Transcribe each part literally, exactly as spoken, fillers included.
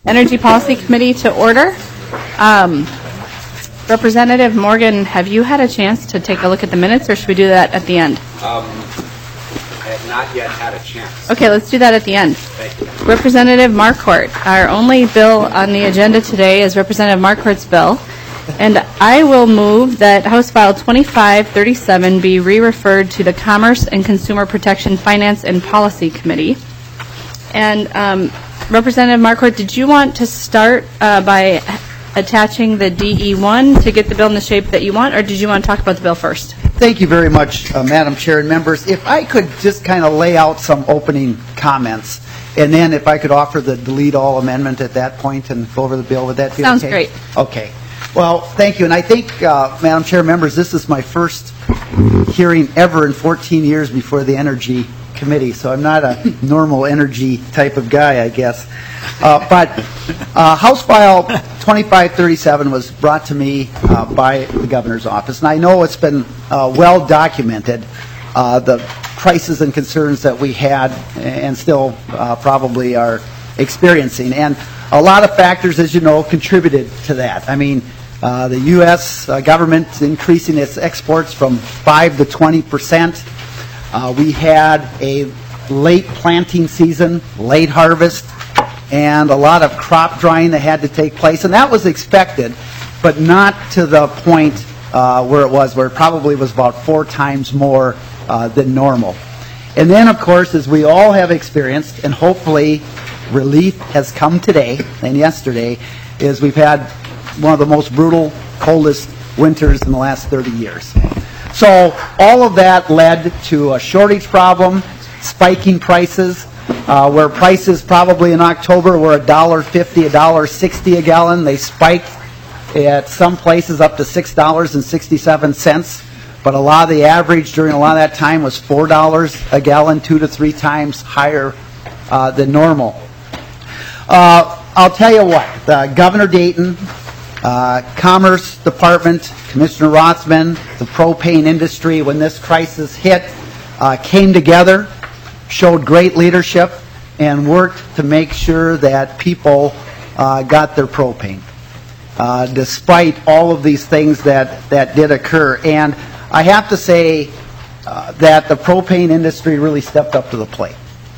Energy Policy Committee to order. Um, Representative Morgan, have you had a chance to take a look at the minutes, or should we do that at the end? Um, I have not yet had a chance. Okay, let's do that at the end. Thank you. Representative Marquardt, our only bill on the agenda today is Representative Marquardt's bill, and I will move that House File twenty-five thirty-seven be re-referred to the Commerce and Consumer Protection Finance and Policy Committee. And um, Representative Marquardt, did you want to start uh, by attaching the D E one to get the bill in the shape that you want, or did you want to talk about the bill first? Thank you very much, uh, Madam Chair and members. If I could just kind of lay out some opening comments, and then if I could offer the delete all amendment at that point and go over the bill, would that be Sounds okay? great. Okay. Well, thank you. And I think, uh, Madam Chair, members, this is my first hearing ever in fourteen years before the Energy Committee, so I'm not a normal energy type of guy, I guess. Uh, but uh, House File twenty-five thirty-seven was brought to me uh, by the Governor's office, and I know it's been uh, well documented, uh, the crises and concerns that we had and still uh, probably are experiencing. And a lot of factors, as you know, contributed to that. I mean, uh, the U S uh, government increasing its exports from five to twenty percent. Uh, we had a late planting season, late harvest, and a lot of crop drying that had to take place. And that was expected, but not to the point uh, where it was, where it probably was about four times more uh, than normal. And then, of course, as we all have experienced, and hopefully relief has come today and yesterday, is we've had one of the most brutal, coldest winters in the last thirty years. So all of that led to a shortage problem, spiking prices, uh, where prices probably in October were one dollar fifty, one dollar sixty a gallon. They spiked at some places up to six dollars and sixty-seven cents. But a lot of the average during a lot of that time was four dollars a gallon, two to three times higher uh, than normal. Uh, I'll tell you what, uh, Governor Dayton, uh, Commerce Department, Commissioner Rothman, the propane industry, when this crisis hit, uh, came together, showed great leadership, and worked to make sure that people uh, got their propane, uh, despite all of these things that, that did occur. And I have to say uh, that the propane industry really stepped up to the plate.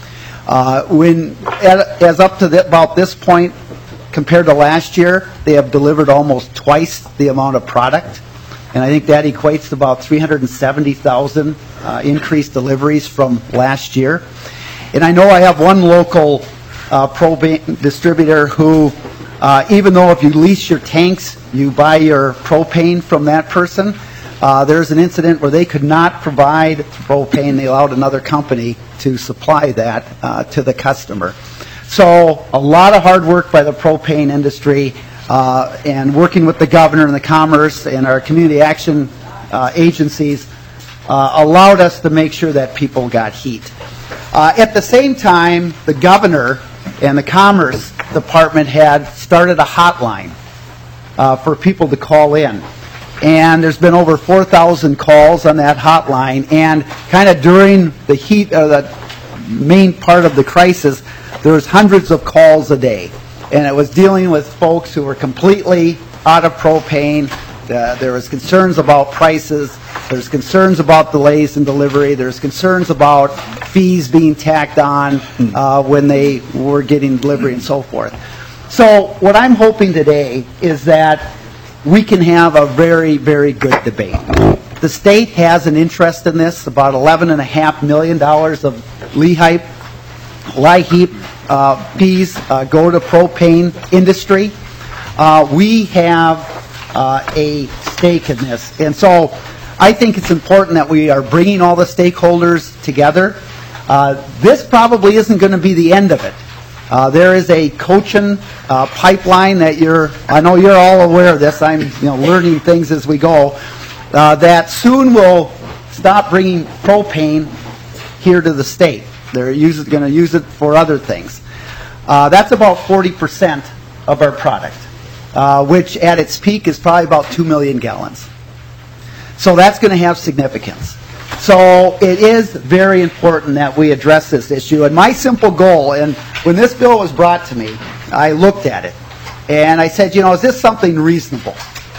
Uh, when, as up to the, about this point, compared to last year, they have delivered almost twice the amount of product. And I think that equates to about three hundred seventy thousand uh, increased deliveries from last year. And I know I have one local uh, propane distributor who, uh, even though if you lease your tanks, you buy your propane from that person, uh, there's an incident where they could not provide propane. They allowed another company to supply that uh, to the customer. So a lot of hard work by the propane industry uh, and working with the governor and the Commerce and our community action uh, agencies uh, allowed us to make sure that people got heat. Uh, at the same time, the governor and the Commerce Department had started a hotline uh, for people to call in. And there's been over four thousand calls on that hotline. And kind of during the heat, uh, the main part of the crisis, there was hundreds of calls a day. And it was dealing with folks who were completely out of propane. Uh, there was concerns about prices. There's concerns about delays in delivery. There's concerns about fees being tacked on uh, when they were getting delivery and so forth. So what I'm hoping today is that we can have a very, very good debate. The state has an interest in this, about eleven point five million dollars of LIHEAP, LIHEAP uh, fees uh, go to propane industry. Uh, we have uh, a stake in this. And so I think it's important that we are bringing all the stakeholders together. Uh, this probably isn't going to be the end of it. Uh, there is a Cochin uh, pipeline that you're, I know you're all aware of this, I'm you know, learning things as we go, uh, that soon will stop bringing propane here to the state. They're going to use it for other things. Uh, that's about forty percent of our product, uh, which at its peak is probably about two million gallons. So that's going to have significance. So it is very important that we address this issue. And my simple goal, and when this bill was brought to me, I looked at it, and I said, you know, is this something reasonable?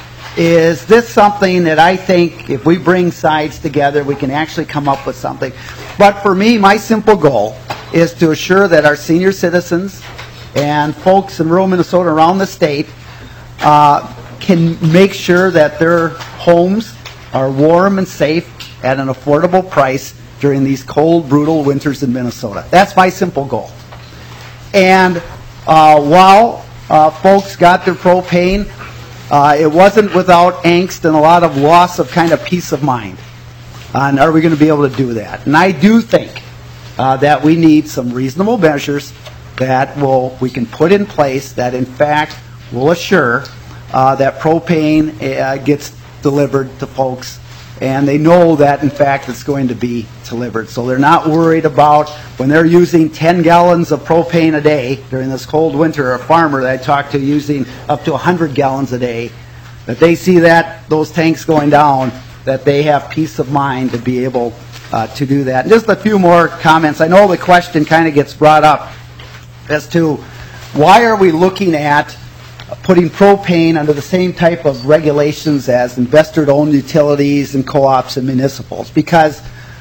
Is this something that I think if we bring sides together, we can actually come up with something? But for me, my simple goal is to assure that our senior citizens and folks in rural Minnesota around the state uh, can make sure that their homes are warm and safe at an affordable price during these cold, brutal winters in Minnesota. That's my simple goal. And uh, while uh, folks got their propane, uh, it wasn't without angst and a lot of loss of kind of peace of mind. Uh, and are we going to be able to do that? And I do think uh, that we need some reasonable measures that will we can put in place that, in fact, will assure uh, that propane uh, gets delivered to folks, and they know that, in fact, it's going to be delivered. So they're not worried about when they're using ten gallons of propane a day during this cold winter, a farmer that I talked to using up to one hundred gallons a day, that they see that those tanks going down, that they have peace of mind to be able uh, to do that. And just a few more comments. I know the question kind of gets brought up as to why are we looking at putting propane under the same type of regulations as investor-owned utilities and co-ops and municipals, because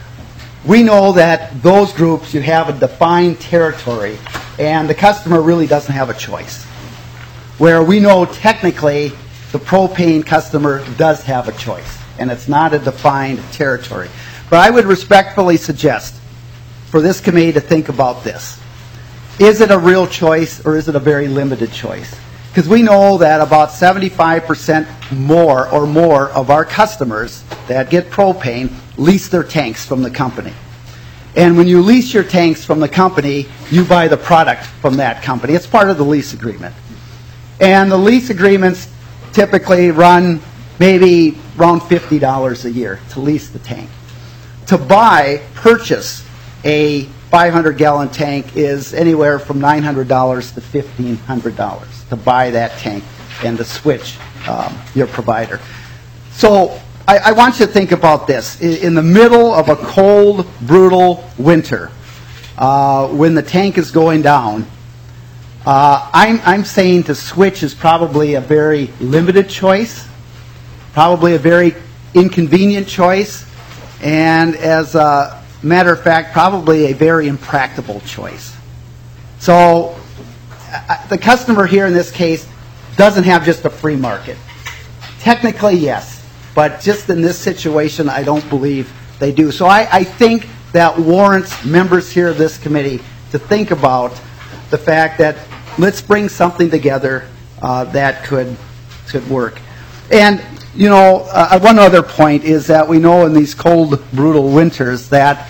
we know that those groups, you have a defined territory, and the customer really doesn't have a choice. Where we know technically the propane customer does have a choice, and it's not a defined territory. But I would respectfully suggest for this committee to think about this. Is it a real choice, or is it a very limited choice? Because we know that about seventy-five percent more or more of our customers that get propane lease their tanks from the company. And when you lease your tanks from the company, you buy the product from that company. It's part of the lease agreement. And the lease agreements typically run maybe around fifty dollars a year to lease the tank. To buy, purchase a five hundred gallon tank is anywhere from nine hundred dollars to fifteen hundred dollars to buy that tank and to switch um, your provider. So I, I want you to think about this. In, in the middle of a cold, brutal winter, uh, when the tank is going down, uh, I'm, I'm saying to switch is probably a very limited choice, probably a very inconvenient choice, and as a matter of fact, probably a very impractical choice. So uh, the customer here in this case doesn't have just a free market. Technically, yes, but just in this situation, I don't believe they do. So I, I think that warrants members here of this committee to think about the fact that let's bring something together uh, that could could work. And you know, uh, one other point is that we know in these cold, brutal winters that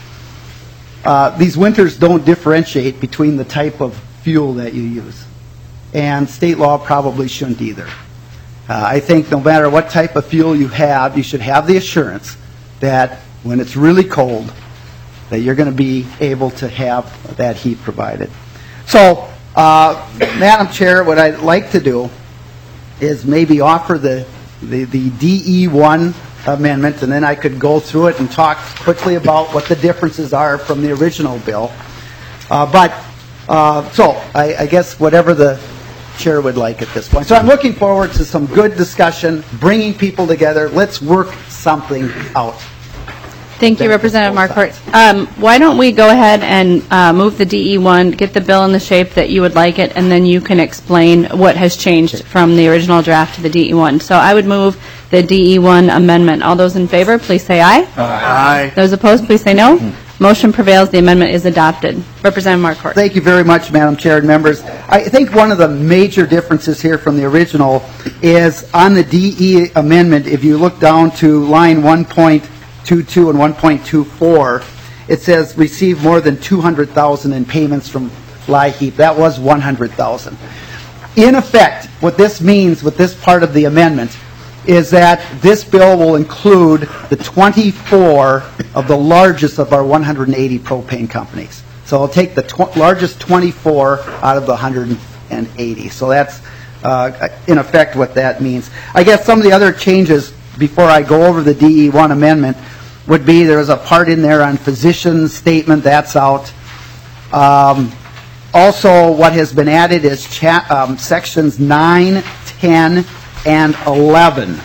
uh, these winters don't differentiate between the type of fuel that you use. And state law probably shouldn't either. Uh, I think no matter what type of fuel you have, you should have the assurance that when it's really cold, that you're going to be able to have that heat provided. So, uh, Madam Chair, what I'd like to do is maybe offer the The, the D E one amendment, and then I could go through it and talk quickly about what the differences are from the original bill. Uh, but, uh, so, I, I guess whatever the chair would like at this point. So I'm looking forward to some good discussion, bringing people together. Let's work something out. Thank you, Representative Marquardt. Um, why don't we go ahead and uh, move the D E one, get the bill in the shape that you would like it, and then you can explain what has changed from the original draft to the D E one. So I would move the D E one amendment. All those in favor, please say aye. Aye. Those opposed, please say no. Motion prevails. The amendment is adopted. Representative Marquardt. Thank you very much, Madam Chair and members. I think one of the major differences here from the original is on the D E amendment, if you look down to line one point two two and one point two four, it says receive more than two hundred thousand in payments from LIHEAP. That was one hundred thousand. In effect, what this means with this part of the amendment is that this bill will include the twenty-four of the largest of our one hundred eighty propane companies. So it'll take the tw- largest twenty-four out of the one hundred eighty. So that's, uh, in effect, what that means. I guess some of the other changes before I go over the D E one amendment would be there's a part in there on physician statement, that's out. Um, Also, what has been added is cha- um, sections nine, ten, and eleven.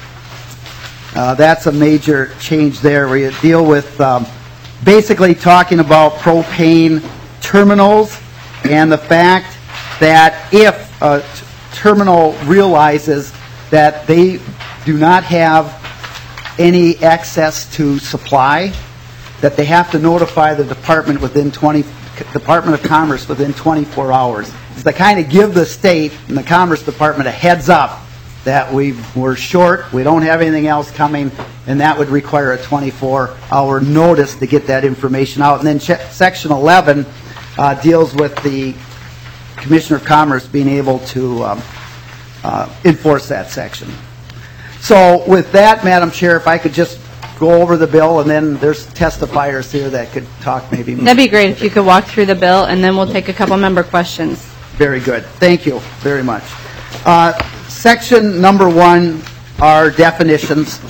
Uh, That's a major change there, where you deal with um, basically talking about propane terminals and the fact that if a t- terminal realizes that they do not have any access to supply, that they have to notify the department within twenty, Department of Commerce within twenty-four hours. It's to kind of give the state and the Commerce Department a heads up that we we're short, we don't have anything else coming, and that would require a twenty-four hour notice to get that information out. And then che- Section eleven uh, deals with the Commissioner of Commerce being able to um, uh, enforce that section. So with that, Madam Chair, if I could just go over the bill, and then there's testifiers here that could talk maybe more. That'd be great if you could walk through the bill, and then we'll take a couple member questions. Very good. Thank you very much. Uh, section number one are definitions.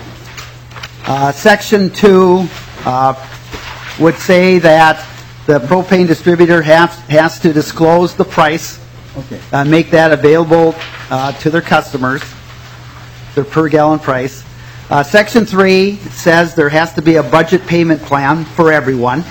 Uh, section two uh, would say that the propane distributor has, has to disclose the price, okay, uh, make that available uh, to their customers, their per gallon price. Uh, section three says there has to be a budget payment plan for everyone,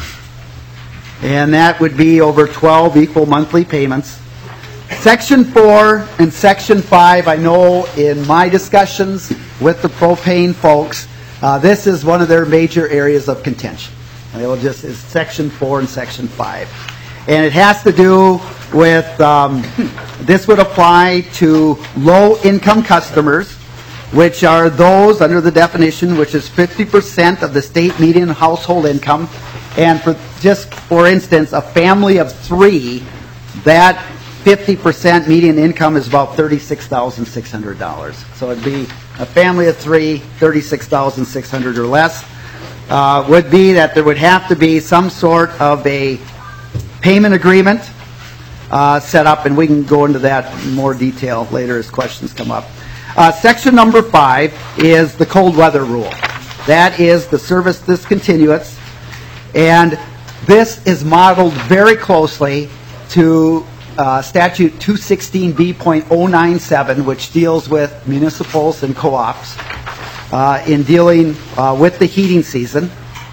and that would be over twelve equal monthly payments. Section four and Section five, I know in my discussions with the propane folks, uh, this is one of their major areas of contention. It will just is Section four and Section five. And it has to do with, um, this would apply to low-income customers, which are those under the definition, which is fifty percent of the state median household income. And for just for instance, a family of three, that fifty percent median income is about thirty-six thousand six hundred dollars. So it'd be a family of three, thirty-six thousand six hundred dollars or less. Uh, would be that there would have to be some sort of a payment agreement uh, set up, and we can go into that in more detail later as questions come up. Uh, section number five is the cold weather rule. That is the service discontinuance, and this is modeled very closely to uh, statute two sixteen B point oh nine seven, which deals with municipals and co-ops uh, in dealing uh, with the heating season.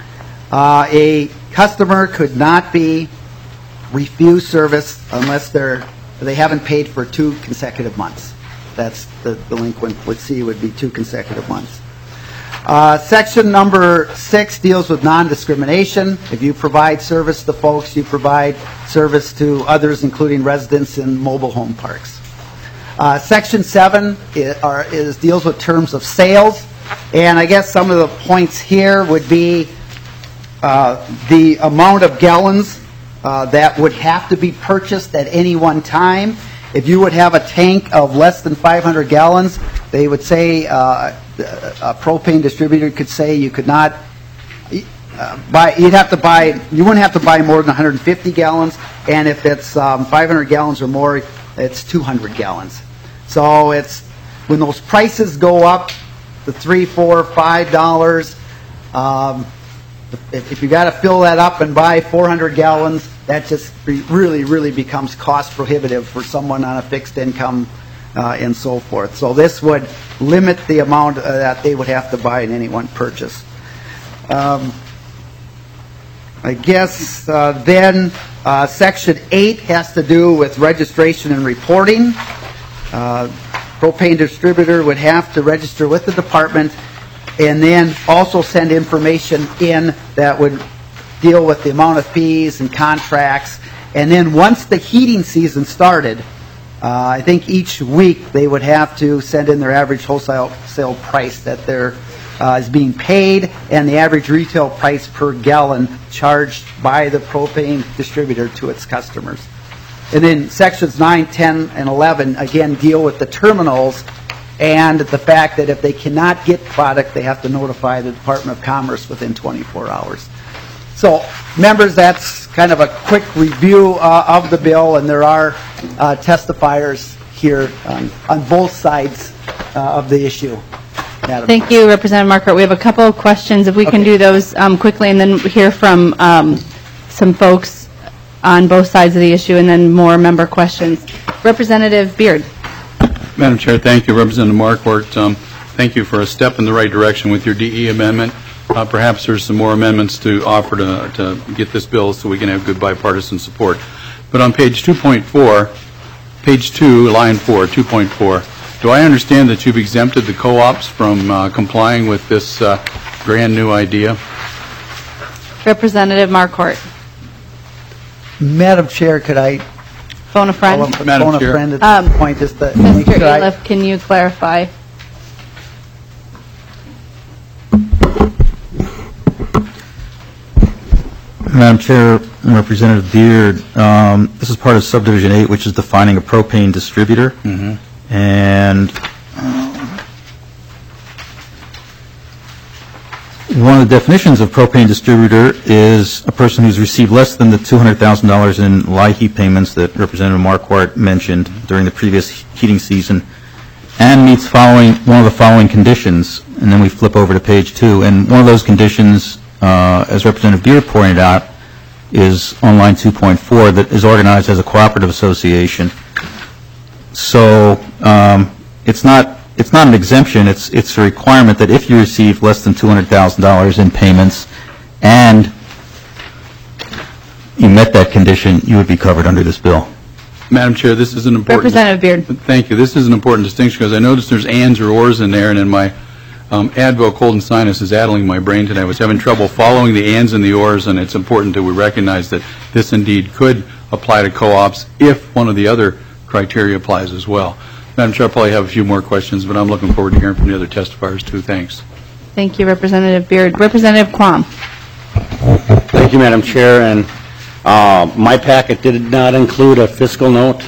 Uh, a customer could not be refused service unless they're they haven't paid for two consecutive months. That's the delinquent would see would be two consecutive months. Uh, section number six deals with non-discrimination. If you provide service to folks, you provide service to others, including residents in mobile home parks. Uh, section seven is, are, is deals with terms of sales, and I guess some of the points here would be uh, the amount of gallons uh, that would have to be purchased at any one time. If you would have a tank of less than five hundred gallons, they would say, uh, a propane distributor could say you could not uh, buy, you'd have to buy, you wouldn't have to buy more than one hundred fifty gallons, and if it's um, five hundred gallons or more, it's two hundred gallons. So it's, when those prices go up to three, four, five dollars, um, if, if you got to fill that up and buy four hundred gallons, that just really, really becomes cost prohibitive for someone on a fixed income uh, and so forth. So this would limit the amount uh, that they would have to buy in any one purchase. Um, I guess uh, then uh, Section eight has to do with registration and reporting. Uh, propane distributor would have to register with the department and then also send information in that would deal with the amount of fees and contracts. And then once the heating season started, uh, I think each week they would have to send in their average wholesale sale price that they're, uh, is being paid and the average retail price per gallon charged by the propane distributor to its customers. And then sections nine, ten, and eleven, again, deal with the terminals and the fact that if they cannot get product, they have to notify the Department of Commerce within twenty-four hours. So, members, that's kind of a quick review uh, of the bill, and there are uh, testifiers here on, on both sides uh, of the issue. Madam. Thank you, Representative Marquardt. We have a couple of questions, if we can Okay. do those um, quickly, and then hear from um, some folks on both sides of the issue, and then more member questions. Representative Beard. Madam Chair, thank you. Representative Marquardt, um, thank you for a step in the right direction with your D E amendment. Uh, perhaps there's some more amendments to offer to, to get this bill so we can have good bipartisan support. But on page two point four, page two, line four, two point four, do I understand that you've exempted the co-ops from uh, complying with this uh, grand new idea? Representative Marquardt. Madam Chair, could I Phone a friend. phone Madam a Chair. friend at Um, this point just to make Mister sure I- Aliff, can you clarify? Madam Chair, Representative Beard, um, this is part of subdivision eight, which is defining a propane distributor. Mm-hmm. And um, one of the definitions of propane distributor is a person who's received less than the two hundred thousand dollars in L I H E payments that Representative Marquardt mentioned during the previous heating season, and meets following one of the following conditions. And then we flip over to page two, and one of those conditions, uh, as Representative Beard pointed out, is on line two point four, that is organized as a cooperative association. So um, it's not it's not an exemption. It's it's a requirement that if you receive less than two hundred thousand dollars in payments and you met that condition, you would be covered under this bill. Madam Chair, this is an important... Representative Beard. Thank you. This is an important distinction because I noticed there's ands or ors in there, and in my um, Advil cold and sinus is addling my brain today. I was having trouble following the ands and the ors, and it's important that we recognize that this indeed could apply to co-ops if one of the other criteria applies as well. Madam Chair, I probably have a few more questions, but I'm looking forward to hearing from the other testifiers, too. Thanks. Thank you, Representative Beard. Representative Quam. Thank you, Madam Chair, and uh, my packet did not include a fiscal note.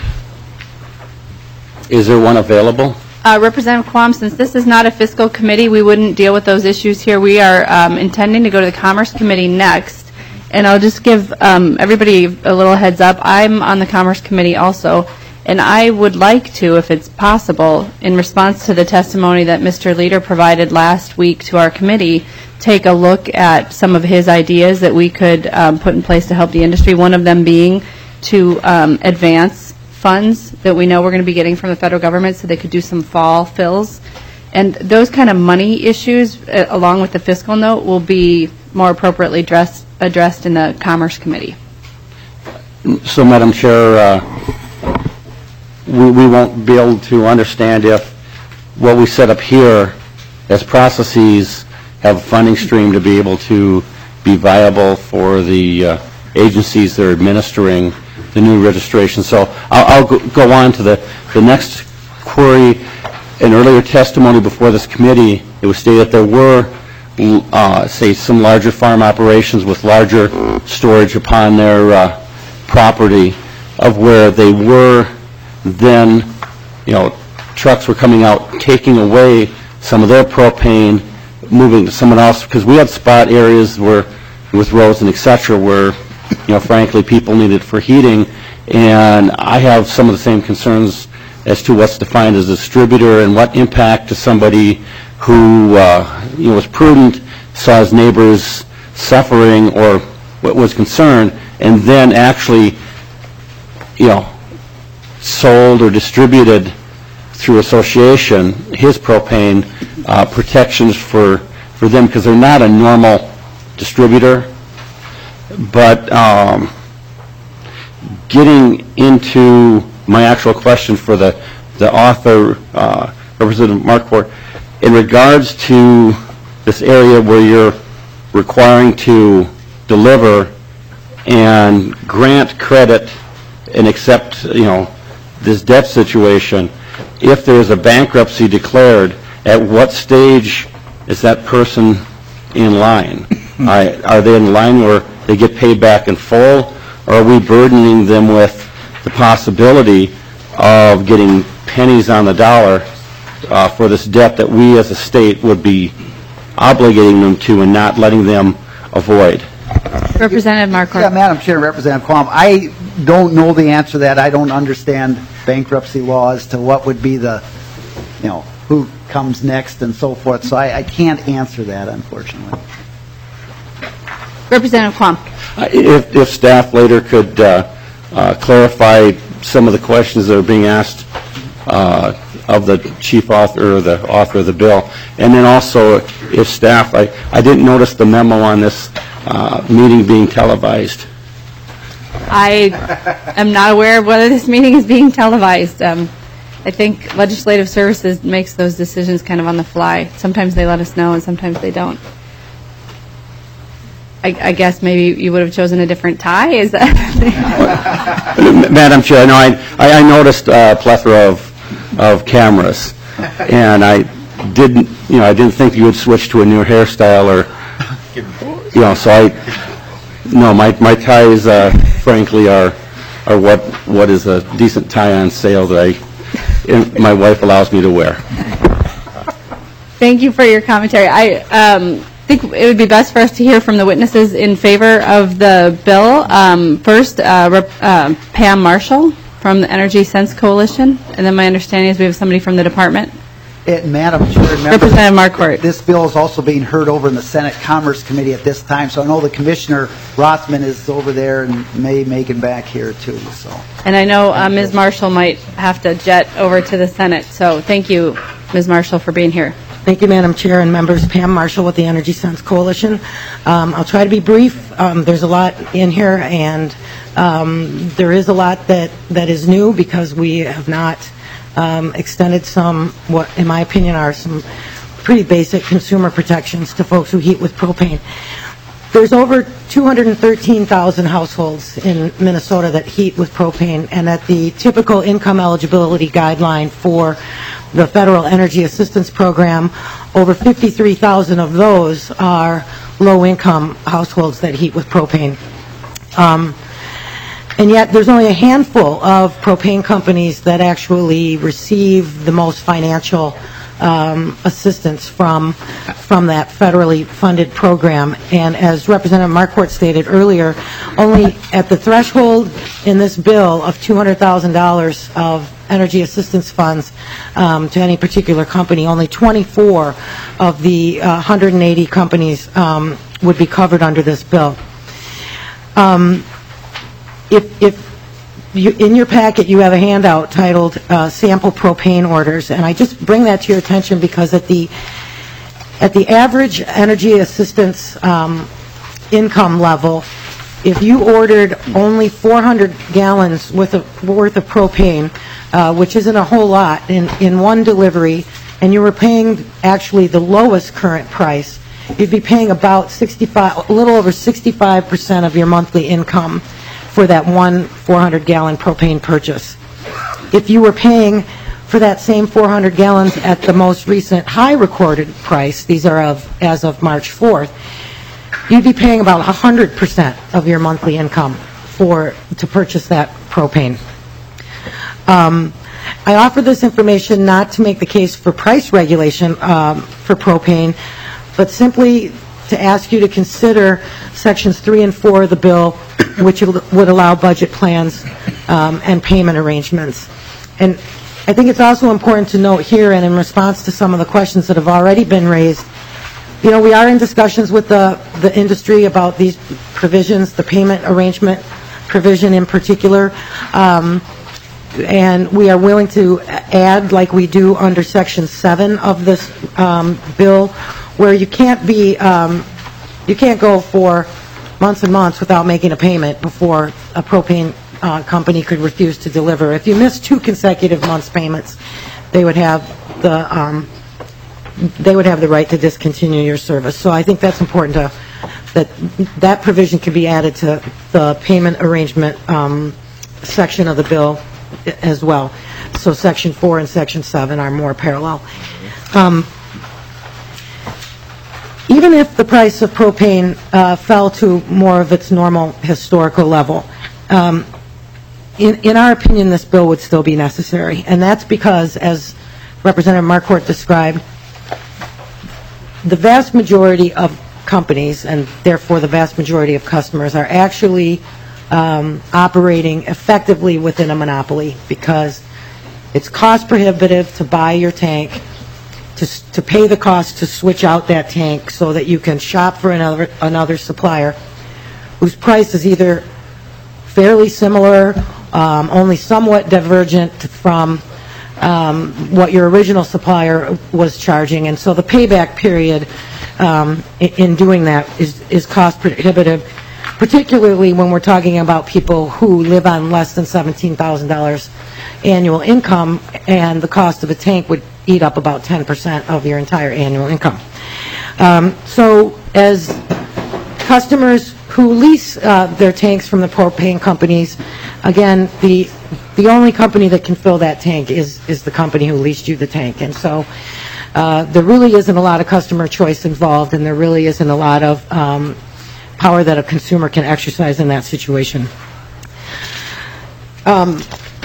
Is there one available? Uh, Representative Quam, since this is not a fiscal committee, we wouldn't deal with those issues here. We are um, intending to go to the Commerce Committee next, and I'll just give um, everybody a little heads up. I'm on the Commerce Committee also, and I would like to, if it's possible, in response to the testimony that Mister Leader provided last week to our committee, take a look at some of his ideas that we could um, put in place to help the industry, one of them being to um, advance funds that we know we're going to be getting from the federal government so they could do some fall fills. And those kind of money issues, uh, along with the fiscal note, will be more appropriately dressed, addressed in the Commerce Committee. So, Madam Chair, uh, we, we won't be able to understand if what we set up here as processes have a funding stream to be able to be viable for the uh, agencies that are administering the new registration. So I'll, I'll go, go on to the, the next query. In earlier testimony before this committee, it was stated that there were, uh, say, some larger farm operations with larger storage upon their uh, property, of where they were then, you know, trucks were coming out, taking away some of their propane, moving to someone else, because we had spot areas where, with roads and et cetera, where, you know, frankly, people needed for heating, and I have some of the same concerns as to what's defined as a distributor and what impact to somebody who, uh, you know, was prudent, saw his neighbors suffering or what was concerned, and then actually, you know, sold or distributed through association his propane, uh, protections for, for them, because they're not a normal distributor. But um, getting into my actual question for the, the author, uh, Representative Marquardt, in regards to this area where you're requiring to deliver and grant credit and accept, you know, this debt situation, if there is a bankruptcy declared, at what stage is that person in line? I, are they in line where they get paid back in full, or are we burdening them with the possibility of getting pennies on the dollar uh, for this debt that we as a state would be obligating them to and not letting them avoid? Representative Marquardt. Yeah, Madam Chair, Representative Quam, I don't know the answer to that. I don't understand bankruptcy law as to what would be the, you know, who comes next and so forth, so I, I can't answer that, unfortunately. Representative Quam. Uh, If, if staff later could uh, uh, clarify some of the questions that are being asked uh, of the chief author, or the author of the bill. And then also, if staff, I, I didn't notice the memo on this uh, meeting being televised. I am not aware of whether this meeting is being televised. Um, I think Legislative Services makes those decisions kind of on the fly. Sometimes they let us know, and sometimes they don't. I, I guess maybe you would have chosen a different tie? Is that? Madam Chair, no, I, I I noticed a plethora of, of cameras, and I didn't, you know, I didn't think you would switch to a new hairstyle, or, you know, so I, no, my, my ties, uh, frankly, are, are what, what is a decent tie on sale that I, and my wife allows me to wear. Thank you for your commentary. I um, think it would be best for us to hear from the witnesses in favor of the bill. Um, first, uh, Rep, uh, Pam Marshall from the Energy Sense Coalition, and then my understanding is we have somebody from the department. And Madam Chair, members, Representative Marquardt. This bill is also being heard over in the Senate Commerce Committee at this time, so I know the Commissioner Rothman is over there and may make it back here too. So, And I know uh, Miz Marshall might have to jet over to the Senate, so thank you, Miz Marshall, for being here. Thank you, Madam Chair and members. Pam Marshall with the Energy Sense Coalition. Um, I'll try to be brief. Um, there's a lot in here, and um, there is a lot that, that is new because we have not um, extended some, what in my opinion are some pretty basic consumer protections to folks who heat with propane. There's over two hundred thirteen thousand households in Minnesota that heat with propane, and at the typical income eligibility guideline for the Federal Energy Assistance Program, over fifty-three thousand of those are low-income households that heat with propane. Um, and yet, there's only a handful of propane companies that actually receive the most financial um, assistance from from that federally funded program. And as Representative Marquardt stated earlier, only at the threshold in this bill of two hundred thousand dollars of energy assistance funds um, to any particular company, only twenty-four of the uh, one hundred eighty companies um, would be covered under this bill. Um, if, if you, in your packet you have a handout titled uh, Sample Propane Orders, and I just bring that to your attention because at the at the average energy assistance um, income level, if you ordered only four hundred gallons worth of, worth of propane, uh, which isn't a whole lot, in, in one delivery, and you were paying actually the lowest current price, you'd be paying about sixty-five, a little over sixty-five percent of your monthly income for that one four hundred gallon propane purchase. If you were paying for that same four hundred gallons at the most recent high recorded price, these are of as of March fourth, you'd be paying about one hundred percent of your monthly income for to purchase that propane. Um, I offer this information not to make the case for price regulation um, for propane, but simply to ask you to consider sections three and four of the bill, which would allow budget plans um, and payment arrangements. And I think it's also important to note here, and in response to some of the questions that have already been raised, you know, we are in discussions with the, the industry about these provisions, the payment arrangement provision in particular, um, and we are willing to add, like we do under Section seven of this um, bill, where you can't be, um, you can't go for months and months without making a payment before a propane uh, company could refuse to deliver. If you miss two consecutive months' payments, they would have the um, they would have the right to discontinue your service. So I think that's important to, that that provision can be added to the payment arrangement um, section of the bill as well. So Section four and Section seven are more parallel. Um, even if the price of propane uh, fell to more of its normal historical level, um, in, in our opinion, this bill would still be necessary. And that's because, as Representative Marquardt described, the vast majority of companies, and therefore the vast majority of customers, are actually um, operating effectively within a monopoly because it's cost prohibitive to buy your tank, to, to pay the cost to switch out that tank so that you can shop for another, another supplier. whose price is either fairly similar, um, only somewhat divergent from um, what your original supplier was charging, and so the payback period um, in, in doing that is, is cost prohibitive, particularly when we're talking about people who live on less than seventeen thousand dollars annual income, and the cost of a tank would eat up about ten percent of your entire annual income. Um, so as customers who lease uh, their tanks from the propane companies, again, the the only company that can fill that tank is, is the company who leased you the tank. And so uh, there really isn't a lot of customer choice involved, and there really isn't a lot of um, power that a consumer can exercise in that situation. Um,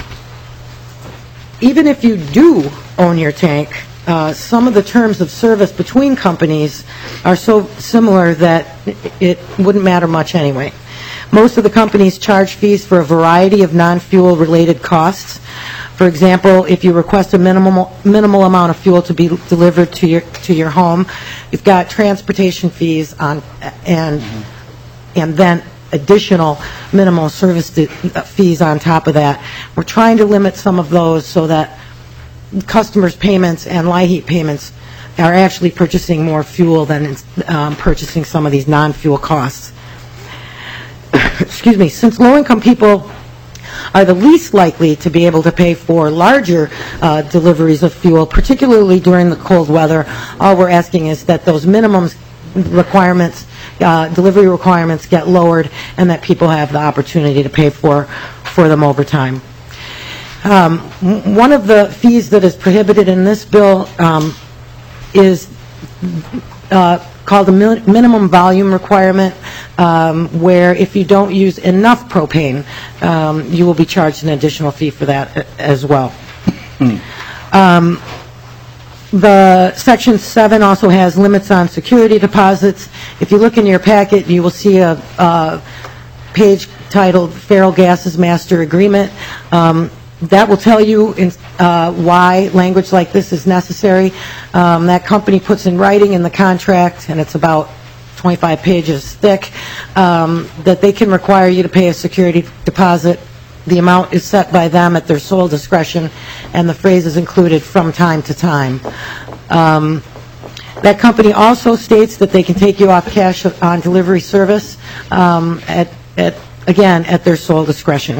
even if you do own your tank, uh, some of the terms of service between companies are so similar that it wouldn't matter much anyway. Most of the companies charge fees for a variety of non-fuel related costs. For example, if you request a minimal minimal amount of fuel to be delivered to your to your home, you've got transportation fees on and and then additional minimal service fees on top of that. We're trying to limit some of those so that customers' payments and LIHEAP payments are actually purchasing more fuel than um, purchasing some of these non-fuel costs. Excuse me. Since low-income people are the least likely to be able to pay for larger uh, deliveries of fuel, particularly during the cold weather, all we're asking is that those minimum requirements, uh, delivery requirements get lowered, and that people have the opportunity to pay for, for them over time. Um, one of the fees that is prohibited in this bill um, is uh, called a min minimum volume requirement, um, where if you don't use enough propane, um, you will be charged an additional fee for that as well. um, the Section seven also has limits on security deposits. If you look in your packet, you will see a, a page titled Feral Gases Master Agreement. Um, That will tell you in, uh, why language like this is necessary. Um, that company puts in writing in the contract, and it's about twenty-five pages thick, um, that they can require you to pay a security deposit. The amount is set by them at their sole discretion, and the phrase is included from time to time. Um, that company also states that they can take you off cash on delivery service, um, at, at, again, at their sole discretion.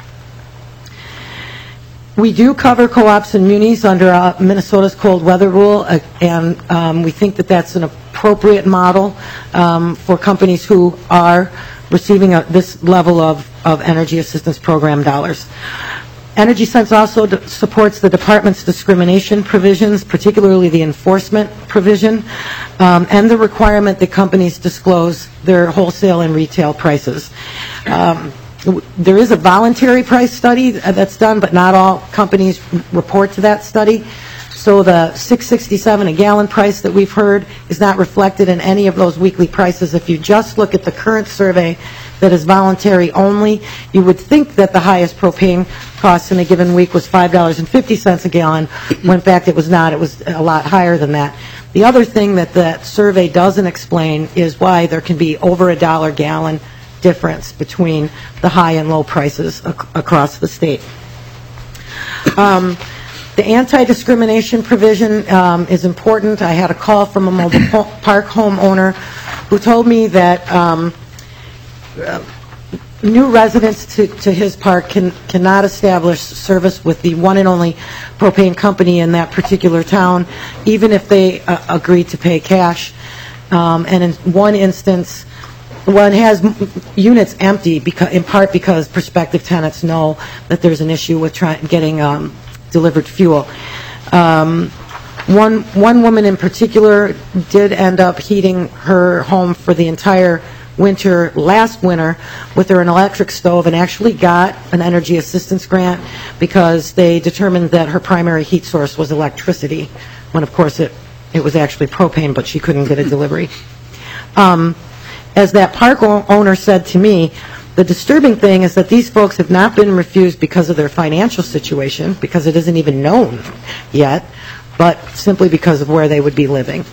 We do cover co-ops and munis under uh, Minnesota's cold weather rule, uh, and um, we think that that's an appropriate model um, for companies who are receiving a, this level of, of energy assistance program dollars. Energy Sense also d supports the department's discrimination provisions, particularly the enforcement provision, um, and the requirement that companies disclose their wholesale and retail prices. Um, There is a voluntary price study that's done, but not all companies report to that study. So the six sixty-seven a gallon price that we've heard is not reflected in any of those weekly prices. If you just look at the current survey that is voluntary only, you would think that the highest propane cost in a given week was five dollars and fifty cents a gallon, when in fact it was not. It was a lot higher than that. The other thing that that survey doesn't explain is why there can be over a dollar gallon difference between the high and low prices ac across the state. Um, the anti-discrimination provision um, is important. I had a call from a mobile park homeowner who told me that um, uh, new residents to, to his park can, cannot establish service with the one and only propane company in that particular town, even if they uh, agree to pay cash. Um, and in one instance, one has units empty, because, in part because prospective tenants know that there's an issue with try, getting um, delivered fuel. Um, one, one woman in particular did end up heating her home for the entire winter last winter with her an electric stove, and actually got an energy assistance grant because they determined that her primary heat source was electricity, when of course it, it was actually propane, but she couldn't get a delivery. Um, As that park owner said to me, the disturbing thing is that these folks have not been refused because of their financial situation, because it isn't even known yet, but simply because of where they would be living.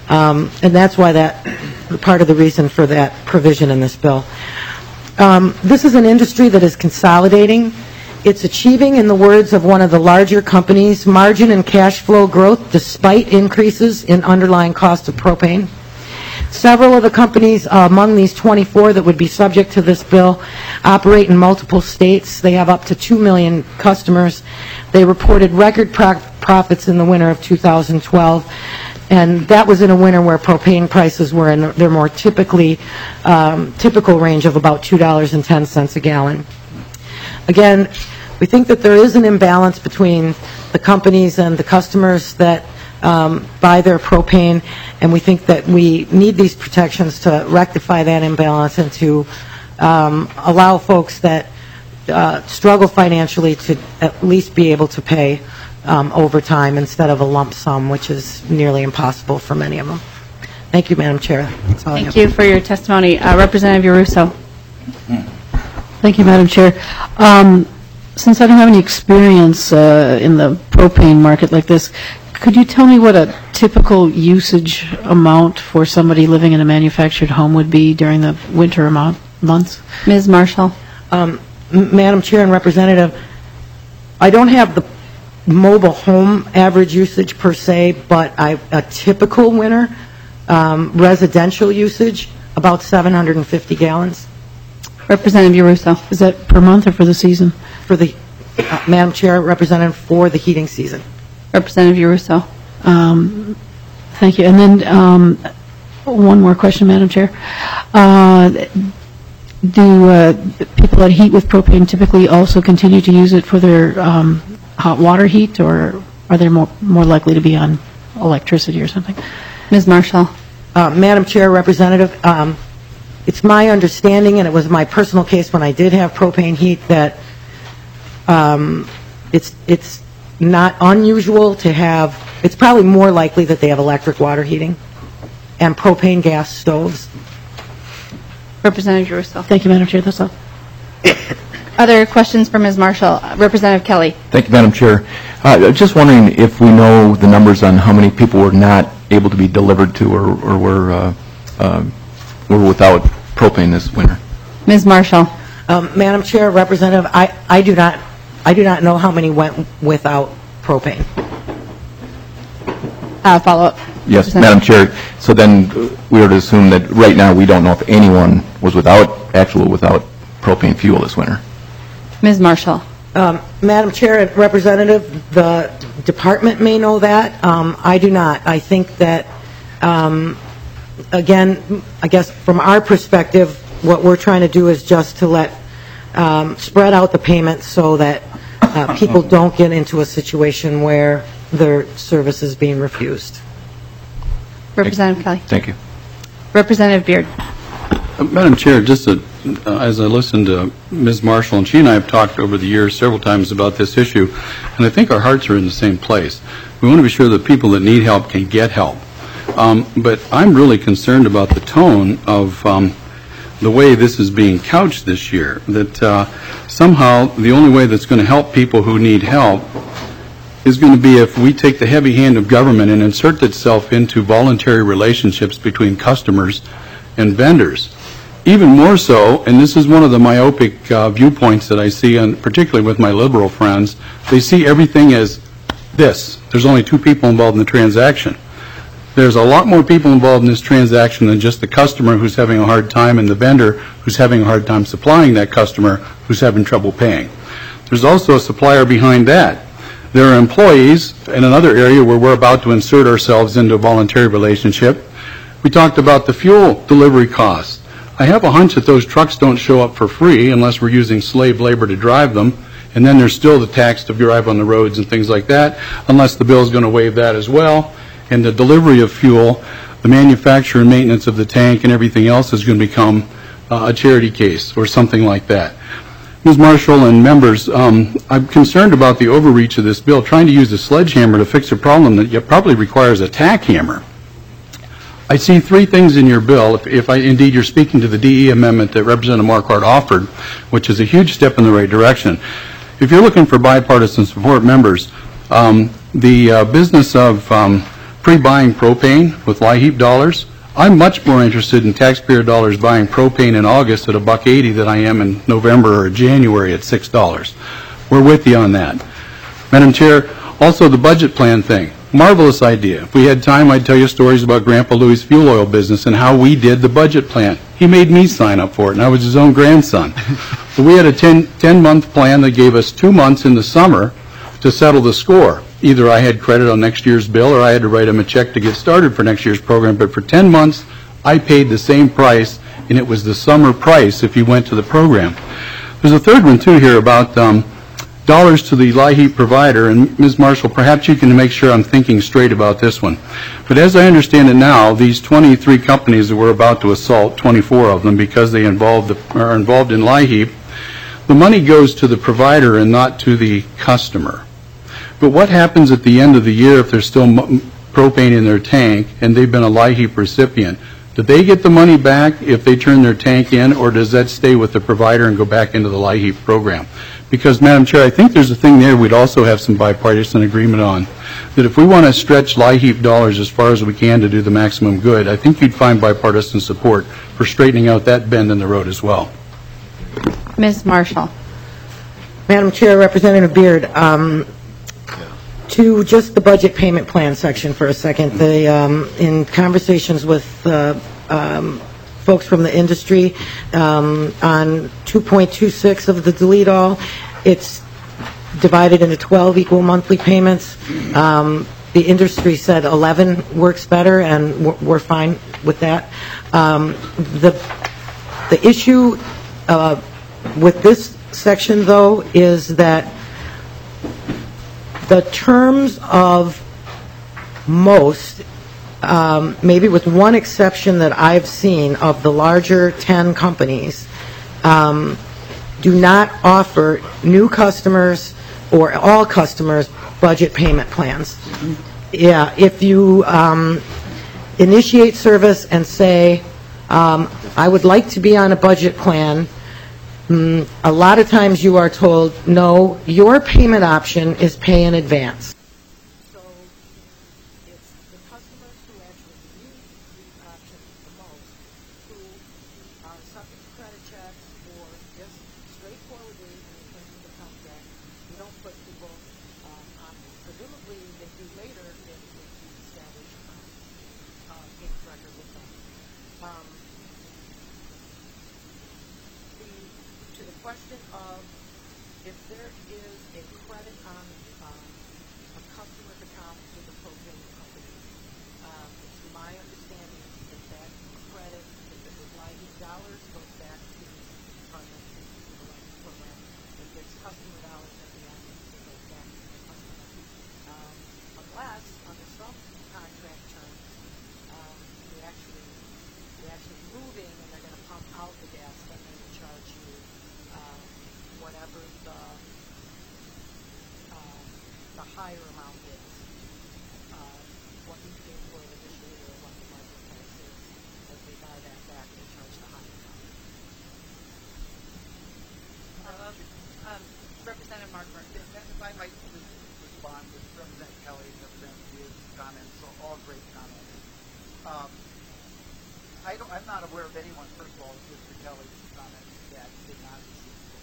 Um, And that's why that, part of the reason for that provision in this bill. Um, This is an industry that is consolidating. It's achieving, in the words of one of the larger companies, margin and cash flow growth despite increases in underlying cost of propane. Several of the companies uh, among these twenty-four that would be subject to this bill operate in multiple states. They have up to two million customers. They reported record pro- profits in the winter of two thousand twelve, and that was in a winter where propane prices were in their more typically um, typical range of about two dollars and ten cents a gallon. Again, we think that there is an imbalance between the companies and the customers that um, buy their propane, and we think that we need these protections to rectify that imbalance and to um, allow folks that uh, struggle financially to at least be able to pay um, over time instead of a lump sum, which is nearly impossible for many of them. Thank you, Madam Chair. That's all I have. Thank you for your testimony. Uh, Representative Yaruso. Thank you, Madam Chair. Um, Since I don't have any experience uh, in the propane market like this, could you tell me what a typical usage amount for somebody living in a manufactured home would be during the winter amount, months? Miz Marshall. Um, M- Madam Chair and Representative, I don't have the mobile home average usage per se, but I, a typical winter um, residential usage, about seven hundred fifty gallons. Representative Yaruso. Is that per month or for the season? For the, uh, Madam Chair, Representative, for the heating season. Representative Yaruso. Um, Thank you. And then um, one more question, Madam Chair. Uh, Do uh, people that heat with propane typically also continue to use it for their um, hot water heat, or are they more more likely to be on electricity or something? Miz Marshall. Uh, Madam Chair, Representative, um, it's my understanding, and it was my personal case when I did have propane heat, that um, it's it's not unusual to have, it's probably more likely that they have electric water heating and propane gas stoves. Representative Yaruso. Thank you, Madam Chair. That's all. Other questions for Miz Marshall? Uh, Representative Kelly. Thank you, Madam Chair. Uh, just wondering if we know the numbers on how many people were not able to be delivered to or, or were, uh, uh, were without propane this winter. Miz Marshall. Um, Madam Chair, Representative, I, I do not I do not know how many went without propane. Uh, follow up. Yes, Madam Chair. So then uh, we are to assume that right now we don't know if anyone was without, actual without propane fuel this winter. Miz Marshall. Um, Madam Chair and Representative, the department may know that. Um, I do not. I think that, um, again, I guess from our perspective, what we're trying to do is just to let, um, spread out the payments so that uh, people don't get into a situation where their service is being refused. Representative Kelly. Thank you. Representative Beard. Uh, Madam Chair, just to, uh, as I listened to Miz Marshall, and she and I have talked over the years several times about this issue, and I think our hearts are in the same place. We want to be sure that people that need help can get help. Um, but I'm really concerned about the tone of um, the way this is being couched this year, that uh, somehow the only way that's going to help people who need help is going to be if we take the heavy hand of government and insert itself into voluntary relationships between customers and vendors. Even more so, and this is one of the myopic uh, viewpoints that I see, and particularly with my liberal friends, they see everything as this. There's only two people involved in the transaction. There's a lot more people involved in this transaction than just the customer who's having a hard time and the vendor who's having a hard time supplying that customer who's having trouble paying. There's also a supplier behind that. There are employees in another area where we're about to insert ourselves into a voluntary relationship. We talked about the fuel delivery costs. I have a hunch that those trucks don't show up for free unless we're using slave labor to drive them, and then there's still the tax to drive on the roads and things like that, unless the bill is going to waive that as well. And the delivery of fuel, the manufacture and maintenance of the tank and everything else is going to become uh, a charity case or something like that. Miz Marshall and members, um, I'm concerned about the overreach of this bill, trying to use a sledgehammer to fix a problem that probably requires a tack hammer. I see three things in your bill, if, if I, indeed you're speaking to the D E amendment that Representative Marquardt offered, which is a huge step in the right direction. If you're looking for bipartisan support, members, um, the uh, business of um, pre-buying propane with LIHEAP dollars. I'm much more interested in taxpayer dollars buying propane in August at a buck eighty than I am in November or January at six dollars. We're with you on that. Madam Chair, also the budget plan thing. Marvelous idea. If we had time, I'd tell you stories about Grandpa Louie's fuel oil business and how we did the budget plan. He made me sign up for it, and I was his own grandson. But we had a ten-month plan that gave us two months in the summer to settle the score. Either I had credit on next year's bill or I had to write him a check to get started for next year's program. But for ten months, I paid the same price, and it was the summer price if you went to the program. There's a third one, too, here about um, dollars to the LIHEAP provider. And Miz Marshall, perhaps you can make sure I'm thinking straight about this one. But as I understand it now, these twenty-three companies that we're about to assault, twenty-four of them, because they involved the, are involved in LIHEAP, the money goes to the provider and not to the customer. But what happens at the end of the year if there's still m- propane in their tank and they've been a LIHEAP recipient? Do they get the money back if they turn their tank in, or does that stay with the provider and go back into the LIHEAP program? Because, Madam Chair, I think there's a thing there we'd also have some bipartisan agreement on, that if we want to stretch LIHEAP dollars as far as we can to do the maximum good, I think you'd find bipartisan support for straightening out that bend in the road as well. Miz Marshall. Madam Chair, Representative Beard, um, to just the budget payment plan section for a second. The, um, in conversations with uh, um, folks from the industry um, on two point two six of the delete all, it's divided into twelve equal monthly payments. Um, the industry said eleven works better, and we're, we're fine with that. Um, the the issue uh, with this section, though, is that the terms of most, um, maybe with one exception that I've seen of the larger ten companies, um, do not offer new customers or all customers budget payment plans. Yeah, if you um, initiate service and say, um, I would like to be on a budget plan, Mm, a lot of times you are told, no, your payment option is pay in advance. So it's the customers who actually use the option the most who are subject to credit checks or just straightforwardly in terms of the contract. You don't put people um, on this. Presumably they do later if if you establish um, uh, payment record with them. Um, To the question of if there is a credit on um, a customer's account with a propane company, um, it's my understanding that that credit, if it was LIHEAP dollars, goes back to the department to the LIHEAP program. If it's customer dollars at the end, it goes back to the customer. Um, unless, under some contract terms, um, you actually, you're actually moving and they're going to pump out the gas, then they will charge you Uh, whatever the uh, the higher amount is, uh, what you pay for it initially or what the market price is. As they buy that back, they charge the higher amount. Uh, um, Representative Marquardt. If I might respond to Representative Kelly and Representative Beard's comments, so all great comments. Um, I don't, I'm not aware of anyone, first of all, with Mister Kelly's comments that did not receive it.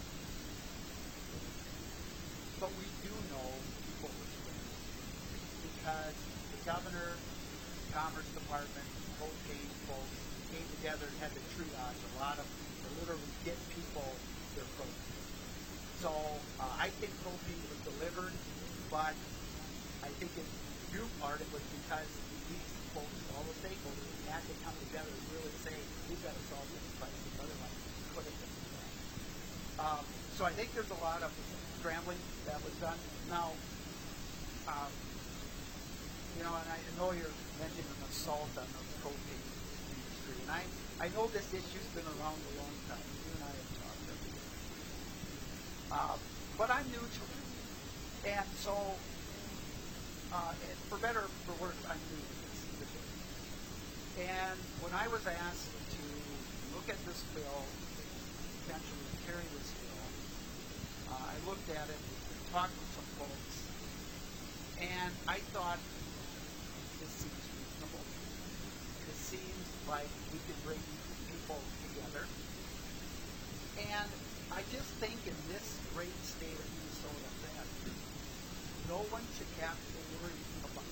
But we do know people were screwed because the governor, the Commerce Department, propane folks came together and had to triage a lot of, to literally get people their propane. So uh, I think propane was delivered, but I think in due part it was because these folks, all the stakeholders, had to come together and really say, we've got to solve this crisis, otherwise we couldn't get this done. Um, so I think there's a lot of scrambling that was done. Now, um, you know, and I know you're mentioning an assault on the propane industry, and I, I know this issue's been around a long time. You and I have talked every day. Uh, but I'm new to it. And so, uh, and for better or for worse, I'm new to this issue. And when I was asked to look at this bill, potentially carry this bill, uh, I looked at it, talked to some folks, and I thought, this seems reasonable. It seems like we can bring people together. And I just think in this great state of Minnesota that no one should have to worry about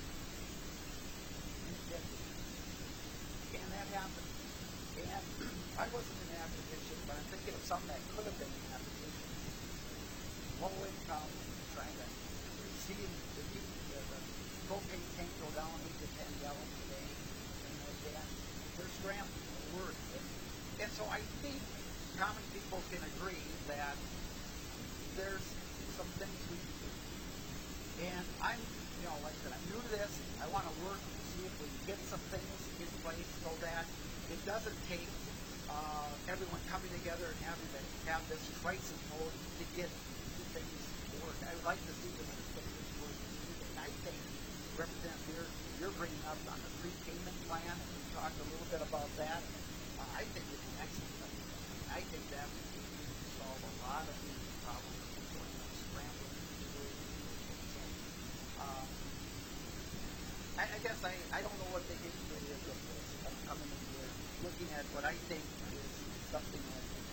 integrity. Can that happen? And I wasn't in that position, but I'm thinking of something that could have been in that position. Low income, trying to see the, the, the propane tank go down eight to ten gallons a day, and like that. They're scrambling, they're worried. And, and so I think common people can agree that there's some things we can do. And I'm, you know, like I said, I'm new to this. I want to work and see if we can get some things in place so that it doesn't take uh, everyone coming together and having to have this crisis mode to get things to work. I would like to see them in a space where and I think, Representative, you're, you're bringing up on the prepayment plan, and we talked a little bit about that. Uh, I think it's an excellent thing. I think that would solve a lot of these problems of people scrambling to do it. Um, I, I guess I, I don't know what the history is of this. I'm coming in here looking at what I think is something like this.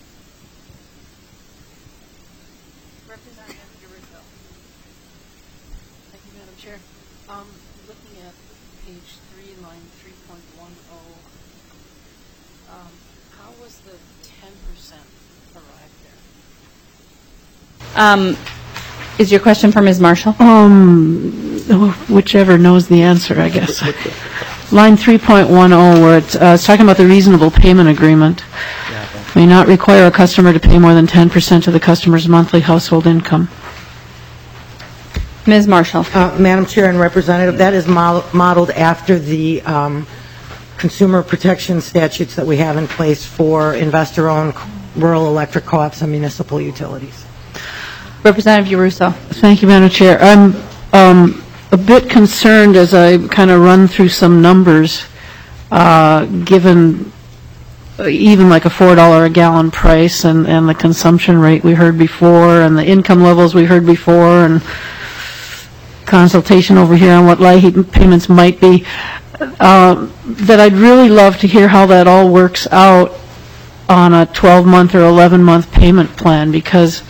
Representative Urizzo. Thank you, Madam Chair. Um, looking at page three, line three point one oh, um, how was the ten percent arrived there? Um, is your question for Miz Marshall? Um, whichever knows the answer, I guess. Line three point one oh, where it's, uh, it's talking about the reasonable payment agreement. May not require a customer to pay more than ten percent of the customer's monthly household income. Miz Marshall. Uh, Madam Chair and Representative, that is model, modeled after the um, consumer protection statutes that we have in place for investor-owned rural electric co-ops and municipal utilities. Representative Urizzo. Thank you, Madam Chair. I'm um, a bit concerned as I kind of run through some numbers, uh, given uh, even like a four dollars a gallon price and, and the consumption rate we heard before and the income levels we heard before and consultation over here on what LIHEAP payments might be, uh, that I'd really love to hear how that all works out on a twelve-month or eleven-month payment plan, because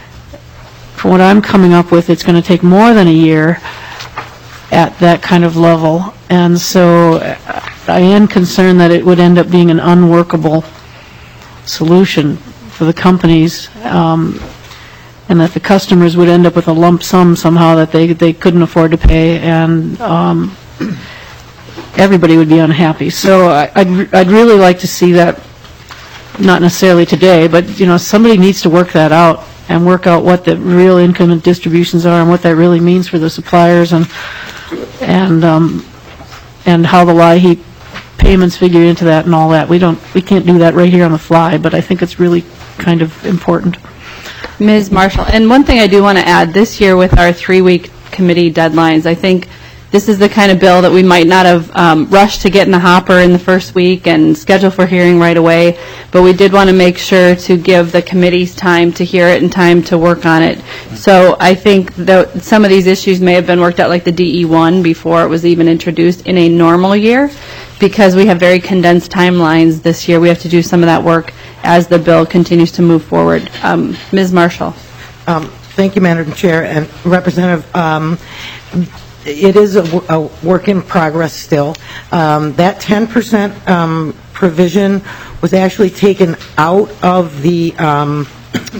for what I'm coming up with, it's going to take more than a year at that kind of level. And so I am concerned that it would end up being an unworkable solution for the companies, um, and that the customers would end up with a lump sum somehow that they, they couldn't afford to pay, and um, everybody would be unhappy. So I, I'd, I'd really like to see that, not necessarily today, but, you know, somebody needs to work that out and work out what the real income and distributions are and what that really means for the suppliers, and and um, and how the LIHEAP payments figure into that and all that. We don't, we can't do that right here on the fly, but I think it's really kind of important. Miz Marshall. And one thing I do want to add, this year with our three-week committee deadlines, I think this is the kind of bill that we might not have um, rushed to get in the hopper in the first week and schedule for hearing right away, but we did want to make sure to give the committees time to hear it and time to work on it. So I think that some of these issues may have been worked out, like the D E one, before it was even introduced in a normal year, because we have very condensed timelines this year. We have to do some of that work as the bill continues to move forward. Um, Miz Marshall. Um, thank you, Madam Chair and Representative. Um, it is a, w- a work in progress still. Um, that ten percent um, provision was actually taken out of the um,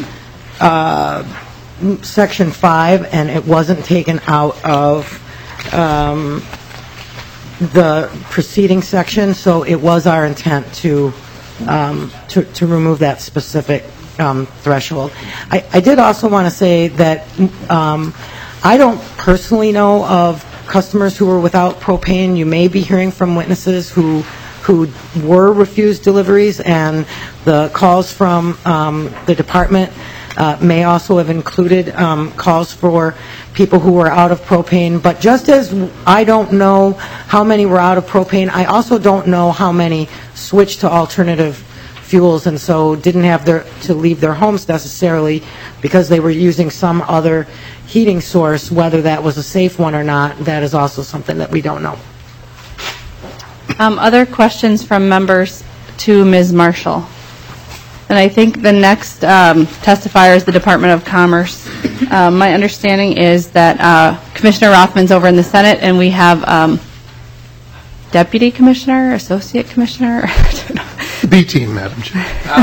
uh, Section five, and it wasn't taken out of um, the preceding section, so it was our intent to um, to, to remove that specific um, threshold. I, I did also want to say that um, I don't personally know of customers who were without propane. You may be hearing from witnesses who who were refused deliveries, and the calls from um, the department uh, may also have included um, calls for people who were out of propane. But just as I don't know how many were out of propane, I also don't know how many switched to alternative fuels, and so didn't have their, to leave their homes necessarily because they were using some other heating source. Whether that was a safe one or not, that is also something that we don't know. Um, Other questions from members to Miz Marshall? And I think the next um, testifier is the Department of Commerce. Uh, My understanding is that uh, Commissioner Rothman's over in the Senate, and we have um, Deputy Commissioner, Associate Commissioner, I don't know. B team, Madam Chair.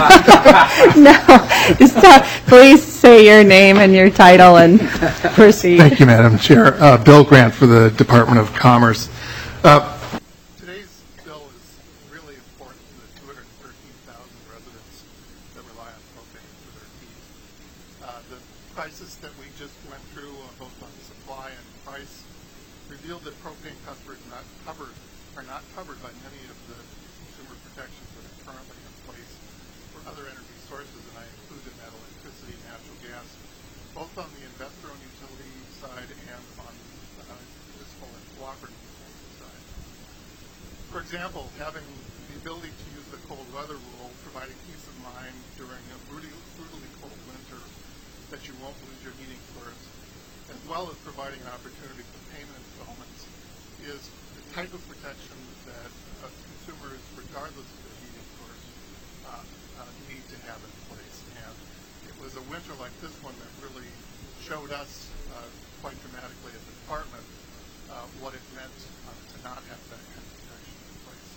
No, just uh, please say your name and your title and proceed. Thank you, Madam Chair. Uh, Bill Grant for the Department of Commerce. Uh, Today's bill is really important to the two hundred thirteen thousand residents that rely on propane for their heat. Uh, the crisis that we just went through, uh, both on supply and price, revealed that propane customers are not covered, are not covered by many of the consumer protections that are currently in place for other energy sources, and I include in that electricity, natural gas, both on the investor-owned utility side and on uh, municipal and cooperative utility side. For example, having the ability to use the cold weather rule, providing peace of mind during a brutally, brutally cold winter that you won't lose your heating source, as well as providing an opportunity for payment installments, is the type of protection that uh, consumers, regardless of their heating source, uh, uh, need to have in place. And it was a winter like this one that really showed us uh, quite dramatically as a department uh, what it meant uh, to not have that kind of protection in place.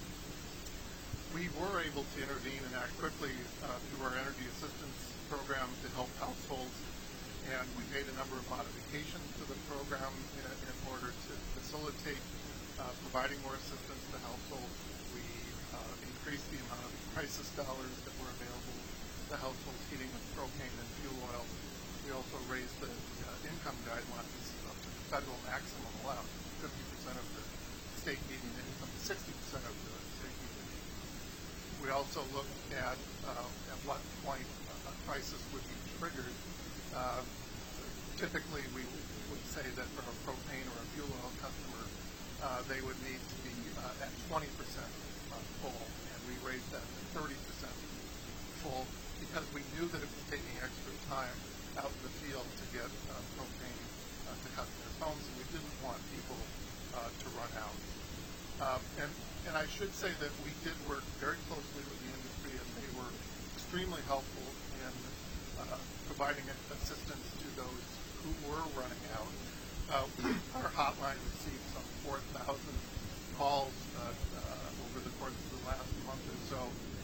We were able to intervene and act quickly uh, through our energy assistance program to help households, and we made a number of modifications to the program in, in order to facilitate uh, providing more assistance to households. We uh, increased the amount of crisis dollars that were available to households heating with propane and fuel oil. We also raised the uh, income guidelines up to the federal maximum allowed, fifty percent of the state median income to sixty percent of the state median income. We also looked at uh, at what point a crisis would be triggered. Uh, typically, we would say that for a propane or a fuel oil customer, uh, they would need to be uh, at twenty percent uh, full, and we raised that to thirty percent full because we knew that it was taking extra time out in the field to get uh, propane uh, to customers' homes, and we didn't want people uh, to run out. Um, and, and I should say that we did work very closely with the industry, and they were extremely helpful in uh, providing assistance to those who were running out. Uh, our hotline received some four thousand calls uh, uh, over the course of the last month or so.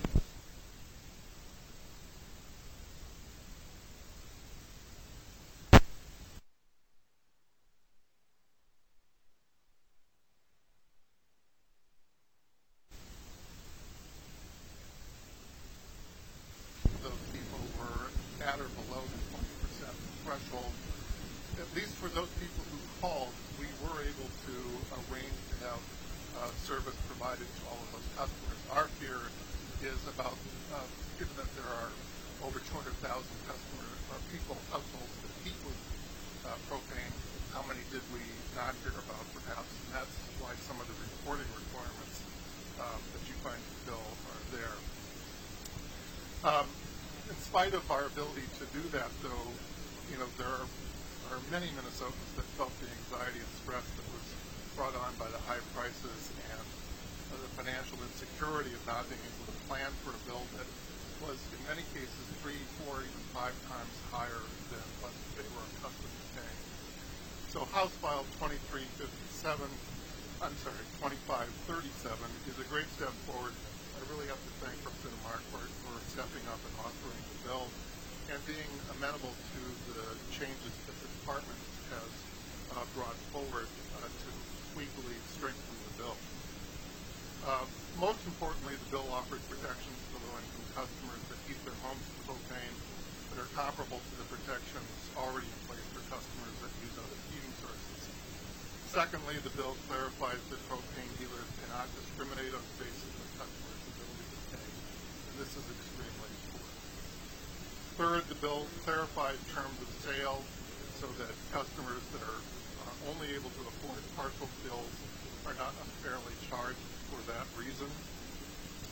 Those people were at or below the twenty percent threshold. At least for those people who called, we were able to arrange to have uh, service provided to all of those customers. Our fear is about, uh, given that there are over two hundred thousand customers or people, households that heat with uh, propane, how many did we not hear about perhaps? And that's why some of the reporting requirements um, that you find in the bill are there. Um, in spite of our ability to do that, though, you know, there are There are many Minnesotans that felt the anxiety and stress that was brought on by the high prices and uh, the financial insecurity of not being able to plan for a bill that was, in many cases, three, four, even five times higher than what they were accustomed to paying. So House File twenty-three fifty-seven, I'm sorry, twenty-five thirty-seven is a great step forward. I really have to thank Representative Marquardt for stepping up and authoring the bill and being amenable to the changes that the department has uh, brought forward uh, to, we believe, strengthen the bill. Uh, most importantly, the bill offers protections to low-income customers that heat their homes with propane that are comparable to the protections already in place for customers that use other heating sources. Secondly, the bill clarifies that propane dealers cannot discriminate on the basis of customers' ability to pay, and this is extremely important. Third, the bill clarifies terms of sale so that customers that are uh, only able to afford partial bills are not unfairly charged for that reason.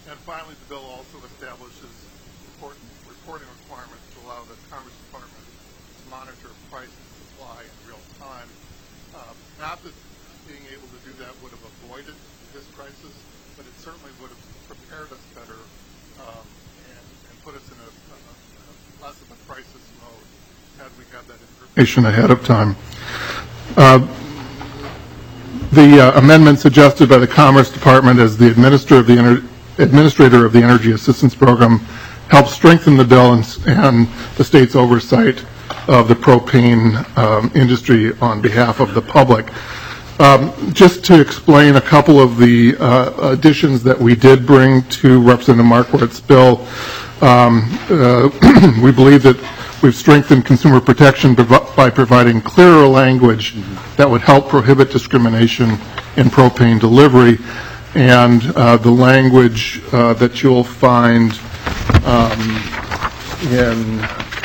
And finally, the bill also establishes important reporting requirements to allow the Commerce Department to monitor price and supply in real time. Uh, not that being able to do that would have avoided this crisis, but it certainly would have prepared us better um, and, and put us in a, a, a less of a crisis mode had we had that information ahead of time. Uh, the uh, amendment suggested by the Commerce Department as the administrator of the, Ener- administrator of the Energy Assistance Program helps strengthen the bill and, and the state's oversight of the propane um, industry on behalf of the public. Um, just to explain a couple of the uh, additions that we did bring to Representative Marquardt's bill, um, uh, we believe that we've strengthened consumer protection by providing clearer language that would help prohibit discrimination in propane delivery, and uh, the language uh, that you'll find um, in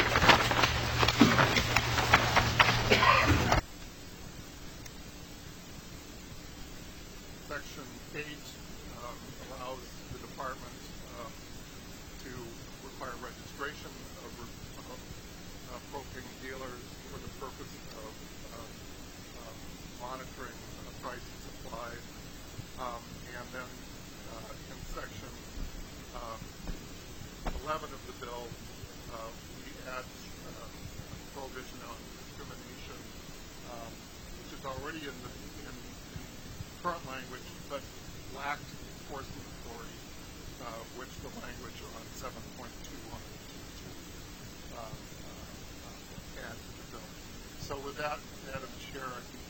Section eight um, allows the department um, to require registration of, of uh, propane dealers for the purpose of uh, uh, monitoring uh, price and supply. Um, and then uh, in section um, eleven of the bill, uh, we add uh, prohibition on discrimination, um, which is already in the in, in current language, but lacked enforcement authority, uh, which the language on seven point two one uh, uh, uh, adds to the bill. So with that, Madam Chair, I think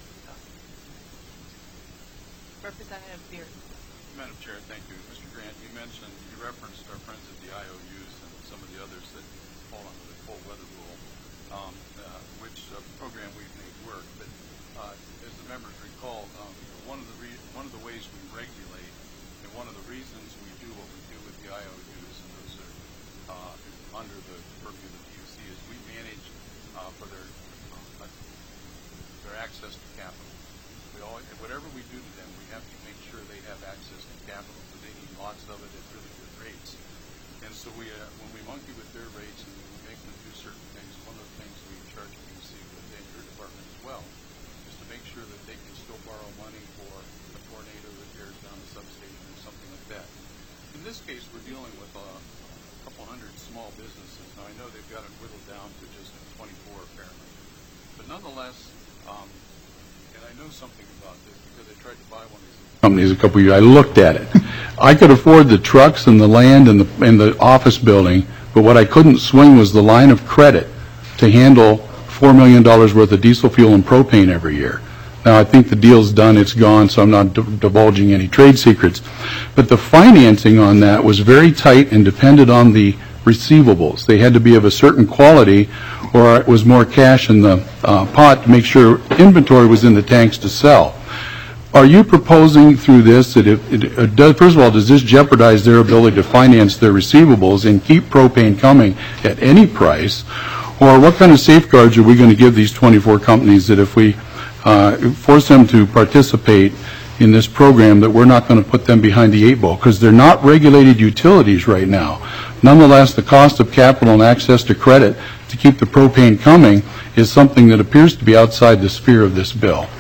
Representative Beard. Madam Chair, thank you. Mister Grant, you mentioned, you referenced our friends at the I O Us and some of the others that fall under the cold weather rule, um, uh, which uh, program we've made work. But uh, as the members recall, um, one of the re- one of the ways we regulate and one of the reasons we do what we do with the I O Us, and those are uh, under the purview of the P U C, is we manage uh, for their uh, their access to capital. We always, whatever we do to them, we have to make sure they have access to capital, because they need lots of it at really good rates. And so we, uh, when we monkey with their rates and we make them do certain things, one of the things we charge P U C within your department as well is to make sure that they can still borrow money for a tornado that tears down a substation or something like that. In this case, we're dealing with uh, a couple hundred small businesses. Now, I know they've got it whittled down to just twenty-four apparently. But nonetheless, um, and I know something about this because I tried to buy one of these companies a couple of years. I looked at it. I could afford the trucks and the land and the and the office building, but what I couldn't swing was the line of credit to handle four million dollars worth of diesel fuel and propane every year. Now, I think the deal's done, it's gone, so I'm not d- divulging any trade secrets. But the financing on that was very tight and depended on the receivables. They had to be of a certain quality, or it was more cash in the uh, pot to make sure inventory was in the tanks to sell. Are you proposing through this that if it, uh, does, first of all, does this jeopardize their ability to finance their receivables and keep propane coming at any price? Or what kind of safeguards are we going to give these twenty-four companies that if we uh, force them to participate in this program, that we're not going to put them behind the eight ball? Because they're not regulated utilities right now. Nonetheless, the cost of capital and access to credit to keep the propane coming is something that appears to be outside the sphere of this bill.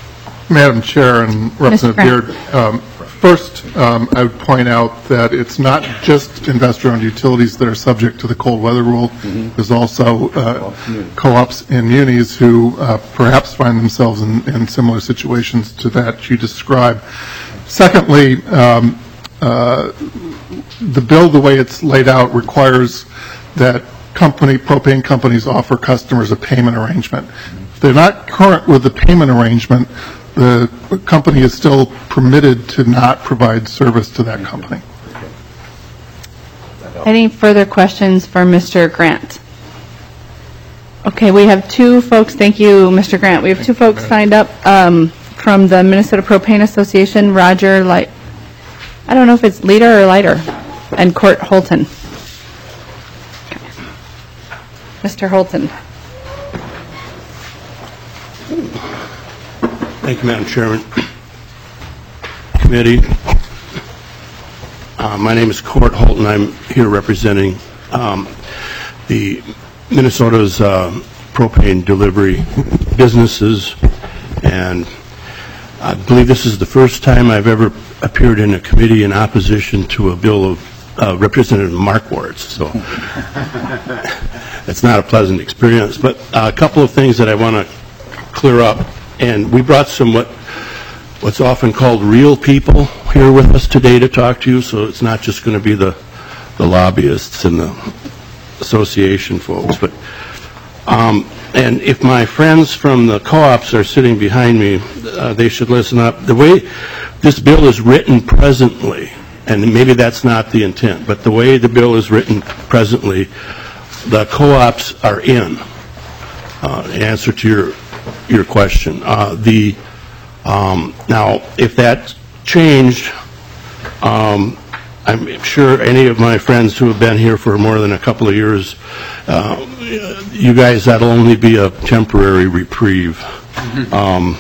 Madam Chair and Representative Beard, um, first, um, I would point out that it's not just investor-owned utilities that are subject to the cold weather rule. Mm-hmm. There's also uh, co-ops and munis who uh, perhaps find themselves in, in similar situations to that you described. Secondly, um, uh, the bill, the way it's laid out, requires that company propane companies offer customers a payment arrangement. If they're not current with the payment arrangement, the company is still permitted to not provide service to that company. Any further questions for Mister Grant? Okay, we have two folks. Thank you, Mister Grant. We have two folks signed up um, from the Minnesota Propane Association, Roger Light. I don't know if it's Leader or Lighter, and Court Holton. Mister Holton. Thank you, Madam Chairman. Committee. Uh, My name is Court Holton. I'm here representing um, the Minnesota's uh, propane delivery businesses, and I believe this is the first time I've ever appeared in a committee in opposition to a bill of uh, Representative Markwart's, so it's not a pleasant experience. But a couple of things that I want to clear up, and we brought some what what's often called real people here with us today to talk to you, so it's not just going to be the, the lobbyists and the association folks. But um, and if my friends from the co-ops are sitting behind me, uh, they should listen up. The way this bill is written presently, and maybe that's not the intent, but the way the bill is written presently, the co-ops are in. Uh, in answer to your your question, uh, the Um, now, if that changed, um, I'm sure any of my friends who have been here for more than a couple of years, uh, you guys, that'll only be a temporary reprieve. Um,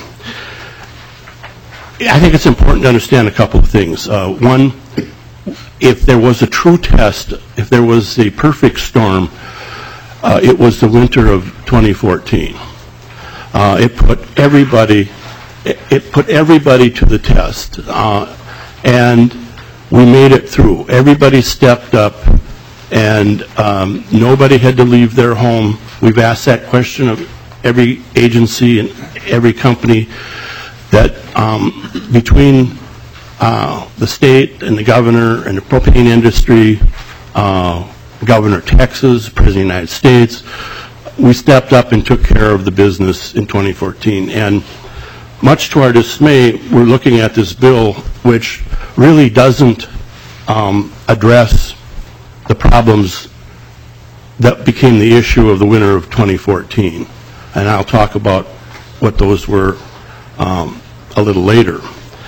I think it's important to understand a couple of things. Uh, one, if there was a true test, if there was a perfect storm, uh, it was the winter of twenty fourteen. Uh, it put everybody It put everybody to the test, uh, and we made it through. Everybody stepped up, and um, nobody had to leave their home. We've asked that question of every agency and every company, that um, between uh, the state and the governor and the propane industry, uh, Governor Texas, President of the United States, we stepped up and took care of the business in twenty fourteen. And much to our dismay, we're looking at this bill which really doesn't um, address the problems that became the issue of the winter of twenty fourteen. And I'll talk about what those were um, a little later.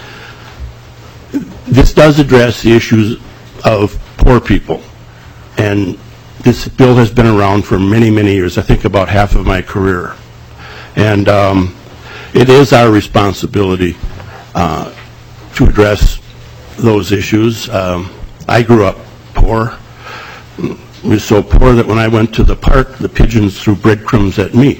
This does address the issues of poor people. And this bill has been around for many, many years, I think about half of my career. And um, it is our responsibility uh, to address those issues. Um, I grew up poor. It was so poor that when I went to the park, the pigeons threw breadcrumbs at me.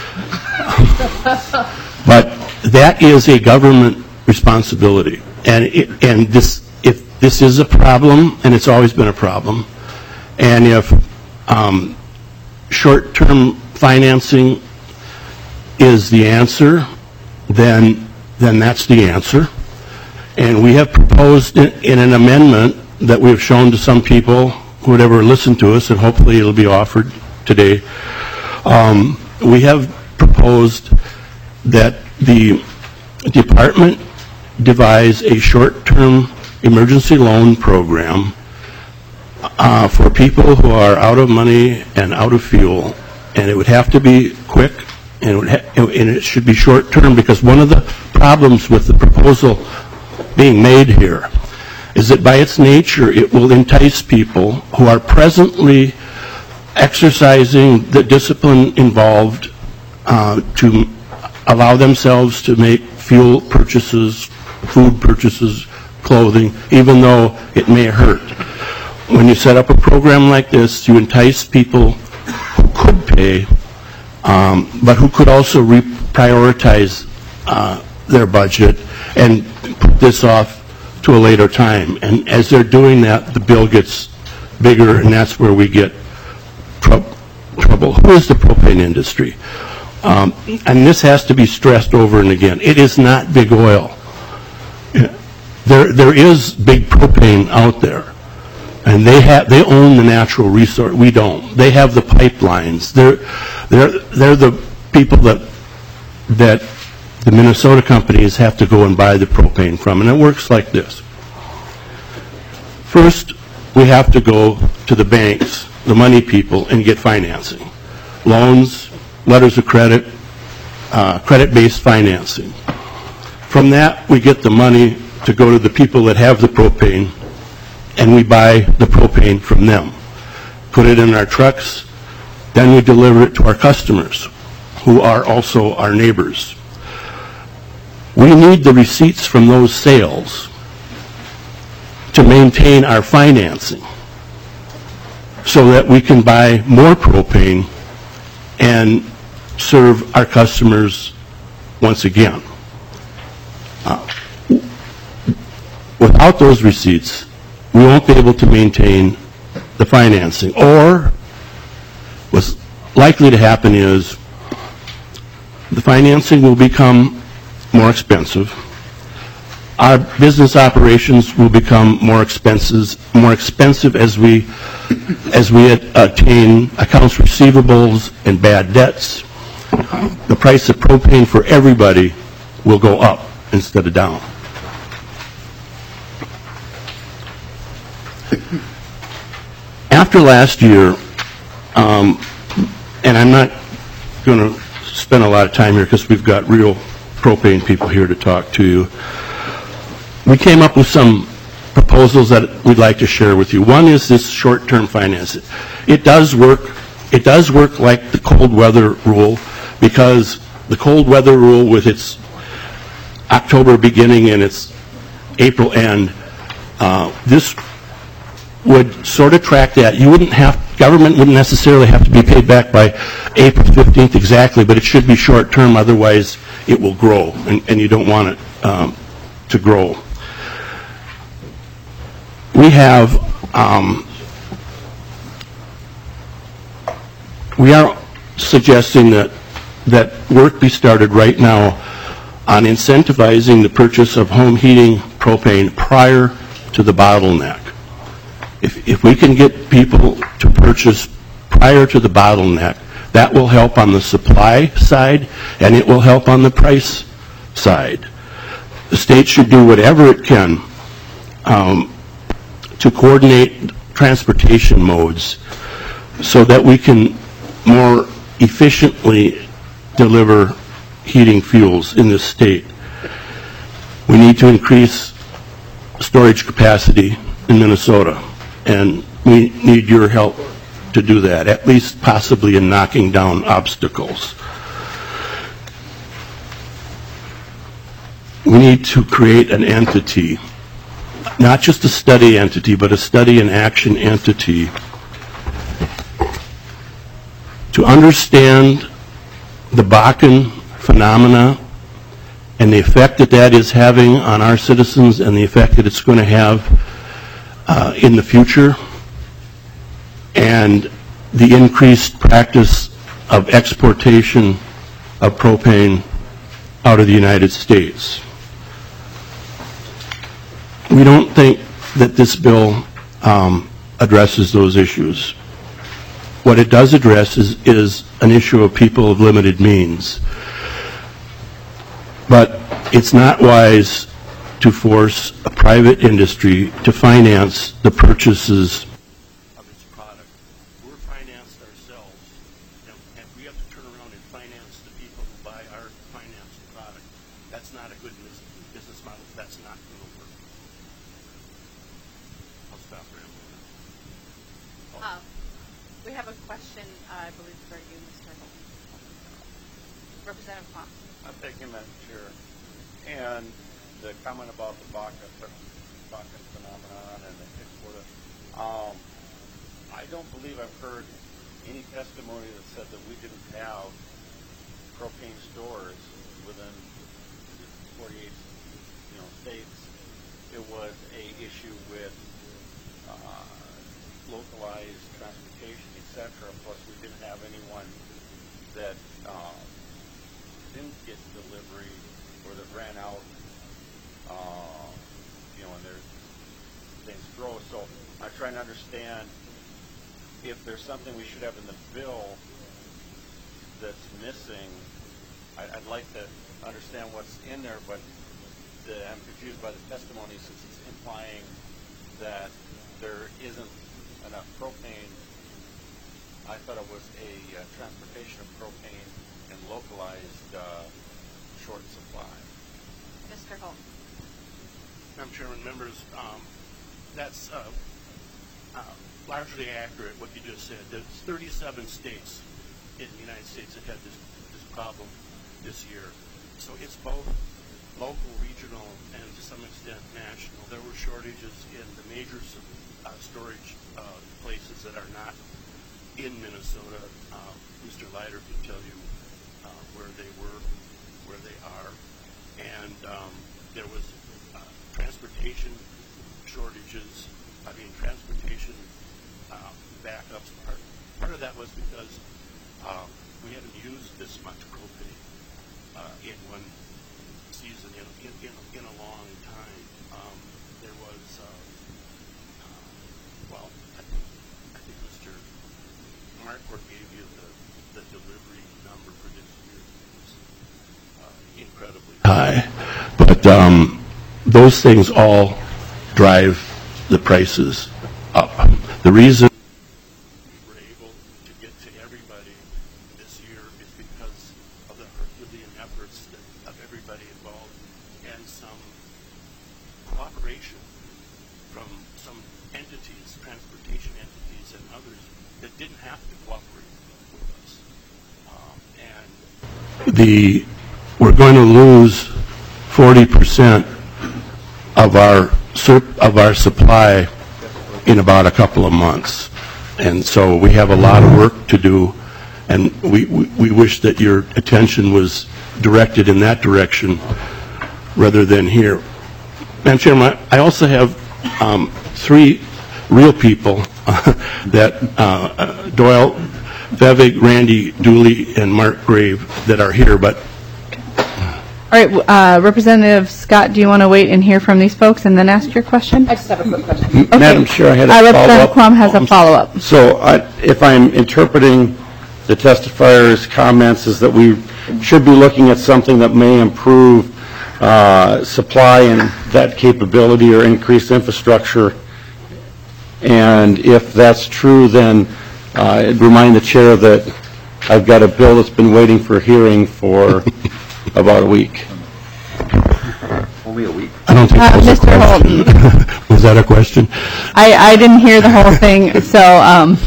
But that is a government responsibility. And, it, and this, if this is a problem, and it's always been a problem, and if um, short-term financing is the answer, then then that's the answer. And we have proposed in, in an amendment that we have shown to some people who would ever listen to us, and hopefully it'll be offered today. Um, we have proposed that the department devise a short-term emergency loan program uh, for people who are out of money and out of fuel, and it would have to be quick. And it, would ha- and it should be short-term, because one of the problems with the proposal being made here is that by its nature it will entice people who are presently exercising the discipline involved uh, to allow themselves to make fuel purchases, food purchases, clothing, even though it may hurt. When you set up a program like this, you entice people who could pay, Um, but who could also reprioritize uh, their budget and put this off to a later time. And as they're doing that, the bill gets bigger, and that's where we get trou- trouble. Who is the propane industry? Um, and this has to be stressed over and again. It is not big oil. There, there is big propane out there. And they have, they own the natural resource. We don't. They have the pipelines. They're, they're, they're the people that, that the Minnesota companies have to go and buy the propane from. And it works like this. First, we have to go to the banks, the money people, and get financing. Loans, letters of credit, uh, credit-based financing. From that, we get the money to go to the people that have the propane, and we buy the propane from them, put it in our trucks, then we deliver it to our customers, who are also our neighbors. We need the receipts from those sales to maintain our financing so that we can buy more propane and serve our customers once again. Uh, without those receipts, we won't be able to maintain the financing. Or what's likely to happen is the financing will become more expensive. Our business operations will become more expenses, more expensive as we as we attain accounts receivables and bad debts. The price of propane for everybody will go up instead of down. After last year, um, and I'm not going to spend a lot of time here because we've got real propane people here to talk to you. We came up with some proposals that we'd like to share with you. One is this short-term financing. It does work. It does work like the cold weather rule, because the cold weather rule with its October beginning and its April end, uh, this would sort of track that. You wouldn't have, government wouldn't necessarily have to be paid back by April fifteenth exactly, but it should be short-term, otherwise it will grow, and, and you don't want it um, to grow. We have, um, we are suggesting that, that work be started right now on incentivizing the purchase of home heating propane prior to the bottleneck. If, if we can get people to purchase prior to the bottleneck, that will help on the supply side and it will help on the price side. The state should do whatever it can um, to coordinate transportation modes so that we can more efficiently deliver heating fuels in this state. We need to increase storage capacity in Minnesota, and we need your help to do that, at least possibly in knocking down obstacles. We need to create an entity, not just a study entity, but a study and action entity to understand the Bakken phenomena and the effect that that is having on our citizens and the effect that it's going to have uh, in the future, and the increased practice of exportation of propane out of the United States. We don't think that this bill um, addresses those issues. What it does address is, is an issue of people of limited means. But it's not wise to force a private industry to finance the purchases of its product. We're financed ourselves, and, and we have to turn around and finance the people who buy our financed product. That's not a good business model. That's not going to work. I'll stop rambling. Oh. Um, we have a question, uh, I believe, for you, Mister Representative Thompson. Uh, thank you, Madam Chair. And the comment about the Bakken, Bakken phenomenon and the export of, um, I don't believe I've heard any testimony that said that we didn't have propane stores within forty-eight, you know, states. It was a issue with uh, localized transportation, et cetera. Plus, we didn't have anyone that uh, didn't get delivery or that ran out, uh, you know, and there's things grow. So I'm trying to understand if there's something we should have in the bill that's missing. I, I'd like to understand what's in there, but the, I'm confused by the testimony since it's implying that there isn't enough propane. I thought it was a uh, transportation of propane and localized uh, short supply. Mister Holt. Madam Chairman, members, um, that's uh, uh, largely accurate what you just said. There's thirty-seven states in the United States that had this, this problem this year. So it's both local, regional, and to some extent national. There were shortages shortages in the major uh, storage uh, places that are not in Minnesota. Uh, Mister Leiter can tell you uh, where they were, where they are, and um, there was uh, transportation shortages. I mean, transportation uh, backups. Part, part of that was because um, we haven't used this much propane uh, in one season in, in, in, in a long time. Um, there was, uh, uh, well, I think, I think Mister Marquardt gave you the, the delivery number for this year. It was uh, incredibly high. But um, those things all drive the prices up. The reason we were able to get to everybody this year is because of the Herculean efforts that, of everybody involved and some cooperation from some entities, transportation entities and others that didn't have to cooperate with us. Um, and the we're going to lose forty percent of our of our supply in about a couple of months. And so we have a lot of work to do, and we, we, we wish that your attention was directed in that direction rather than here. Madam Chairman, I also have um, three real people that uh, uh, Doyle Vevig, Randy Dooley, and Mark Grave that are here, but All right, uh, Representative Scott, do you want to wait and hear from these folks and then ask your question? I just have a quick question. Okay. Madam Chair, I had a Uh, Representative follow-up. Quam has a follow-up. So I- if I'm interpreting the testifier's comments is that we should be looking at something that may improve uh, supply and that capability or increase infrastructure. And if that's true, then uh, I'd remind the chair that I've got a bill that's been waiting for hearing for about a week. Only a week. I don't think Uh, that was Mister a question. Holton. Was that a question? I, I didn't hear the whole thing, so um,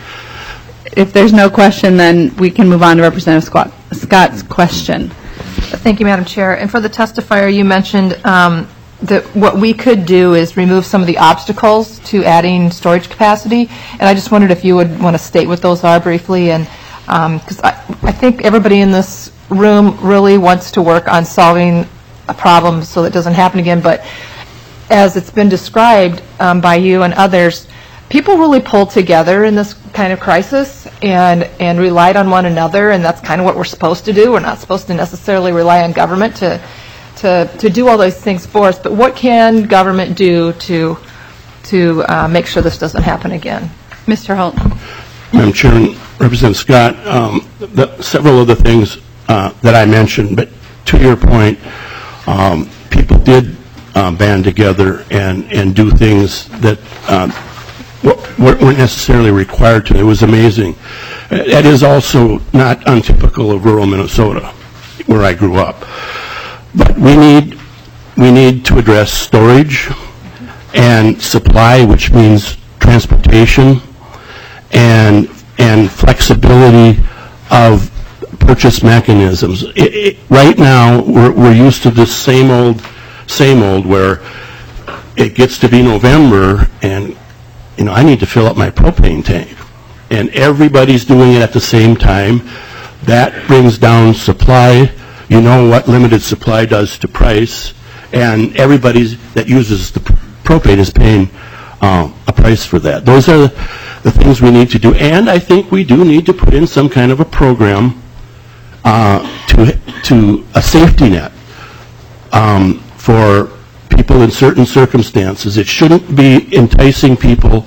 if there's no question, then we can move on to Representative Scott, Scott's question. Thank you, Madam Chair. And for the testifier, you mentioned um, that what we could do is remove some of the obstacles to adding storage capacity. And I just wondered if you would want to state what those are briefly. And because um, I, I think everybody in this room really wants to work on solving a problem so that it doesn't happen again. But as it's been described um, by you and others, people really pulled together in this kind of crisis and, and relied on one another, and that's kind of what we're supposed to do. We're not supposed to necessarily rely on government to, to, to do all those things for us. But what can government do to, to uh, make sure this doesn't happen again? Mister Holt. Madam Chair, and Representative Scott, um, the, several of the things uh, that I mentioned, but to your point, um, people did uh, band together and, and do things that um, weren't necessarily required to. It was amazing. That is also not untypical of rural Minnesota, where I grew up. But we need we need to address storage and supply, which means transportation and and flexibility of purchase mechanisms. It, it, right now, we're, we're used to this same old, same old, where it gets to be November, and you know I need to fill up my propane tank, and everybody's doing it at the same time. That brings down supply. You know what limited supply does to price, and everybody that uses the propane is paying uh, a price for that. Those are the, the things we need to do, and I think we do need to put in some kind of a program uh, to to a safety net um, for people in certain circumstances. It shouldn't be enticing people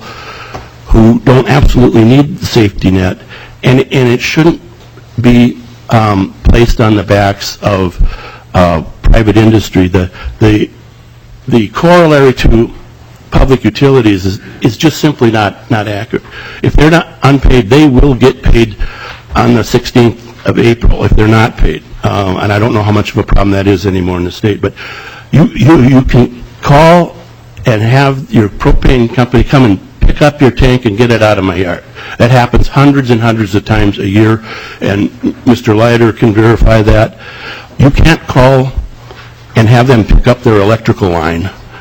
who don't absolutely need the safety net, and and it shouldn't be um, placed on the backs of uh, private industry. The the the corollary to public utilities is, is just simply not, not accurate. If they're not unpaid, they will get paid on the sixteenth of April if they're not paid. Um, and I don't know how much of a problem that is anymore in the state. But you, you, you can call and have your propane company come and pick up your tank and get it out of my yard. That happens hundreds and hundreds of times a year, and Mister Leiter can verify that. You can't call and have them pick up their electrical line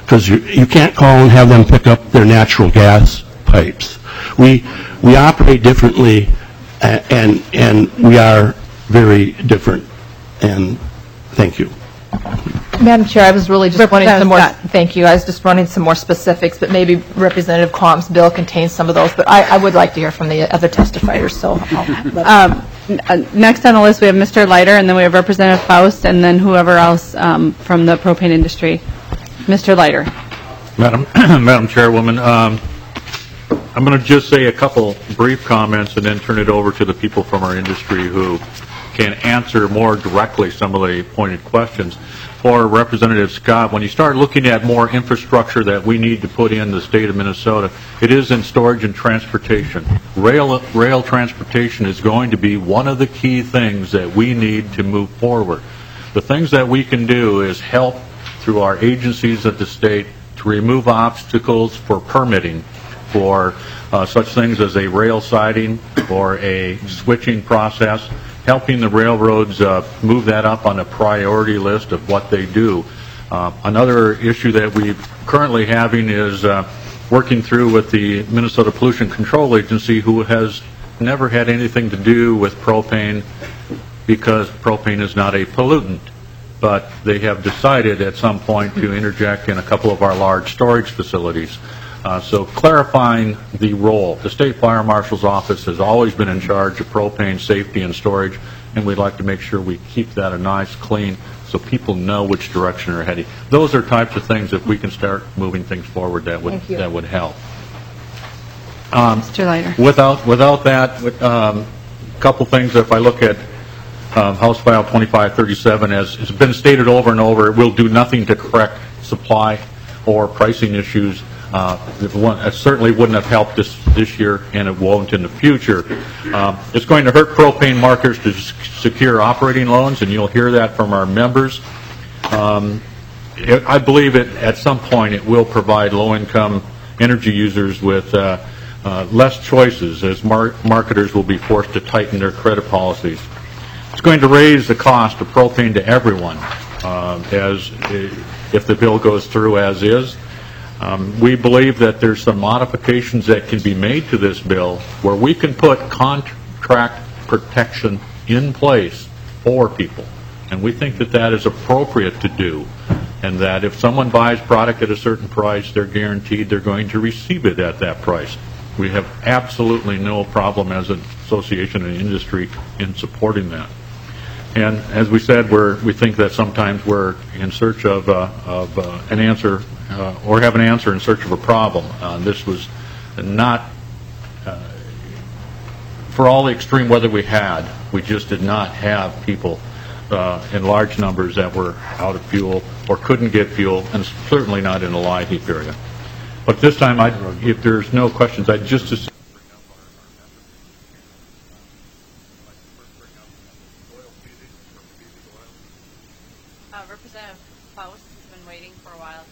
because you, you can't call and have them pick up their natural gas pipes. We, we operate differently, a- and, and we are very different, and thank you. Madam Chair, I was really just wanting some more, Representative thank you, I was just wanting some more specifics, but maybe Representative Quam's bill contains some of those, but I, I would like to hear from the other testifiers, so I'll let Um, n- uh, Next on the list, we have Mister Leiter, and then we have Representative Faust, and then whoever else um, from the propane industry. Mister Leiter. Madam Madam Chairwoman, um, I'm going to just say a couple brief comments and then turn it over to the people from our industry who can answer more directly some of the pointed questions. For Representative Scott, when you start looking at more infrastructure that we need to put in the state of Minnesota, it is in storage and transportation. Rail, rail transportation is going to be one of the key things that we need to move forward. The things that we can do is help through our agencies at the state to remove obstacles for permitting, for uh, such things as a rail siding or a switching process, helping the railroads uh, move that up on a priority list of what they do. Uh, another issue that we're currently having is uh, working through with the Minnesota Pollution Control Agency, who has never had anything to do with propane because propane is not a pollutant. But they have decided at some point to interject in a couple of our large storage facilities. Uh, so clarifying the role. The State Fire Marshal's Office has always been in charge of propane safety and storage, and we'd like to make sure we keep that a nice, clean, so people know which direction they're heading. Those are types of things, if we can start moving things forward, that would, Thank you. that would help. Um, Mister Leiter. Without, without that, a um, couple things, if I look at um, House File twenty-five thirty-seven, as it's been stated over and over, it will do nothing to correct supply or pricing issues. Uh, it, won't, it certainly wouldn't have helped this this year, and it won't in the future. Um, it's going to hurt propane marketers to s- secure operating loans, and you'll hear that from our members. Um, it, I believe it, at some point it will provide low-income energy users with uh, uh, less choices, as mar- marketers will be forced to tighten their credit policies. It's going to raise the cost of propane to everyone, uh, as if the bill goes through as is. Um, we believe that there's some modifications that can be made to this bill where we can put contract protection in place for people. And we think that that is appropriate to do, and that if someone buys product at a certain price, they're guaranteed they're going to receive it at that price. We have absolutely no problem as an association and industry in supporting that. And as we said, we're, we think that sometimes we're in search of, uh, of uh, an answer, uh, or have an answer in search of a problem. Uh, this was not, uh, for all the extreme weather we had, we just did not have people uh, in large numbers that were out of fuel or couldn't get fuel, and certainly not in the LIHEAP area. But this time, I, if there's no questions, I'd just assume Uh, Representative Faust has been waiting for a while.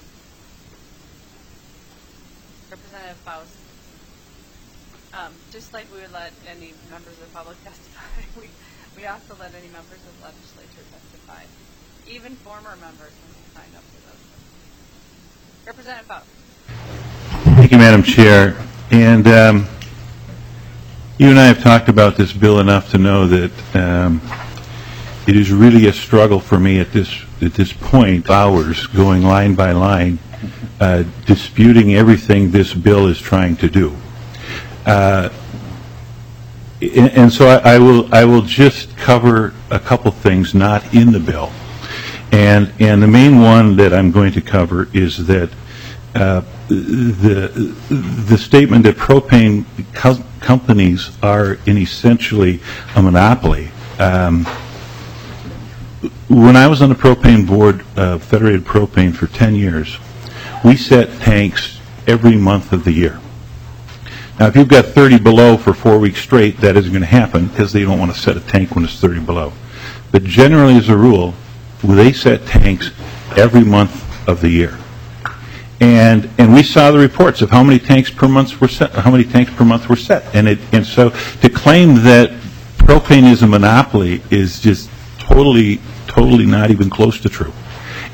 Representative Faust, um, just like we would let any members of the public testify, we, we also let any members of the legislature testify, even former members when they signed up for those. Representative Faust. Thank you, Madam Chair. And um, you and I have talked about this bill enough to know that um, it is really a struggle for me at this at this point, hours going line by line, uh, disputing everything this bill is trying to do. Uh, and, and so I, I will I will just cover a couple things not in the bill, and and the main one that I'm going to cover is that uh, the the statement that propane co- companies are in essentially a monopoly. Um, When I was on the propane board, uh, Federated Propane, for ten years, we set tanks every month of the year. Now, if you've got thirty below for four weeks straight, that isn't going to happen because they don't want to set a tank when it's thirty below. But generally, as a rule, they set tanks every month of the year. And and we saw the reports of how many tanks per month were set, how many tanks per month were set. And it and so to claim that propane is a monopoly is just totally, totally not even close to true.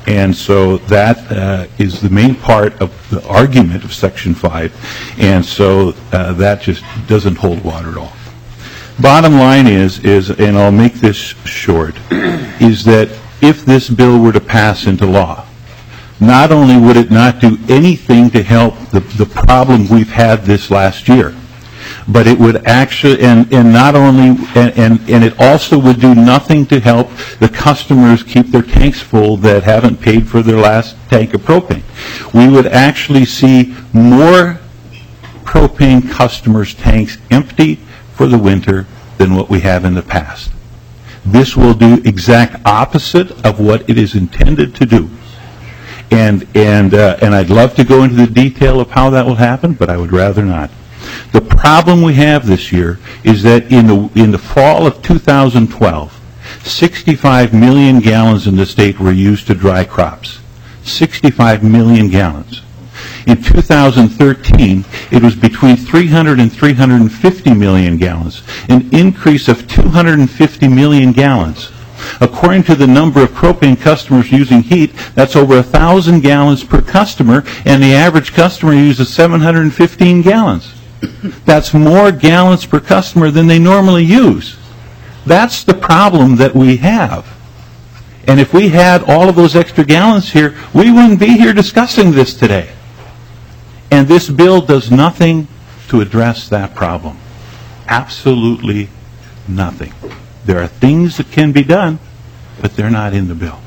And so that uh, is the main part of the argument of Section five, and so uh, that just doesn't hold water at all. Bottom line is, is, and I'll make this short, is that if this bill were to pass into law, not only would it not do anything to help the, the problem we've had this last year, but it would actually, and, and not only, and, and, and it also would do nothing to help the customers keep their tanks full that haven't paid for their last tank of propane. We would actually see more propane customers' tanks empty for the winter than what we have in the past. This will do exact opposite of what it is intended to do. And, and, uh, and I'd love to go into the detail of how that will happen, but I would rather not. The problem we have this year is that in the, in the fall of two thousand twelve, sixty-five million gallons in the state were used to dry crops. sixty-five million gallons. In two thousand thirteen, it was between three hundred and three hundred fifty million gallons, an increase of two hundred fifty million gallons. According to the number of propane customers using heat, that's over one thousand gallons per customer, and the average customer uses seven hundred fifteen gallons. That's more gallons per customer than they normally use. That's the problem that we have. And if we had all of those extra gallons here, we wouldn't be here discussing this today. And this bill does nothing to address that problem. Absolutely nothing. There are things that can be done, but they're not in the bill.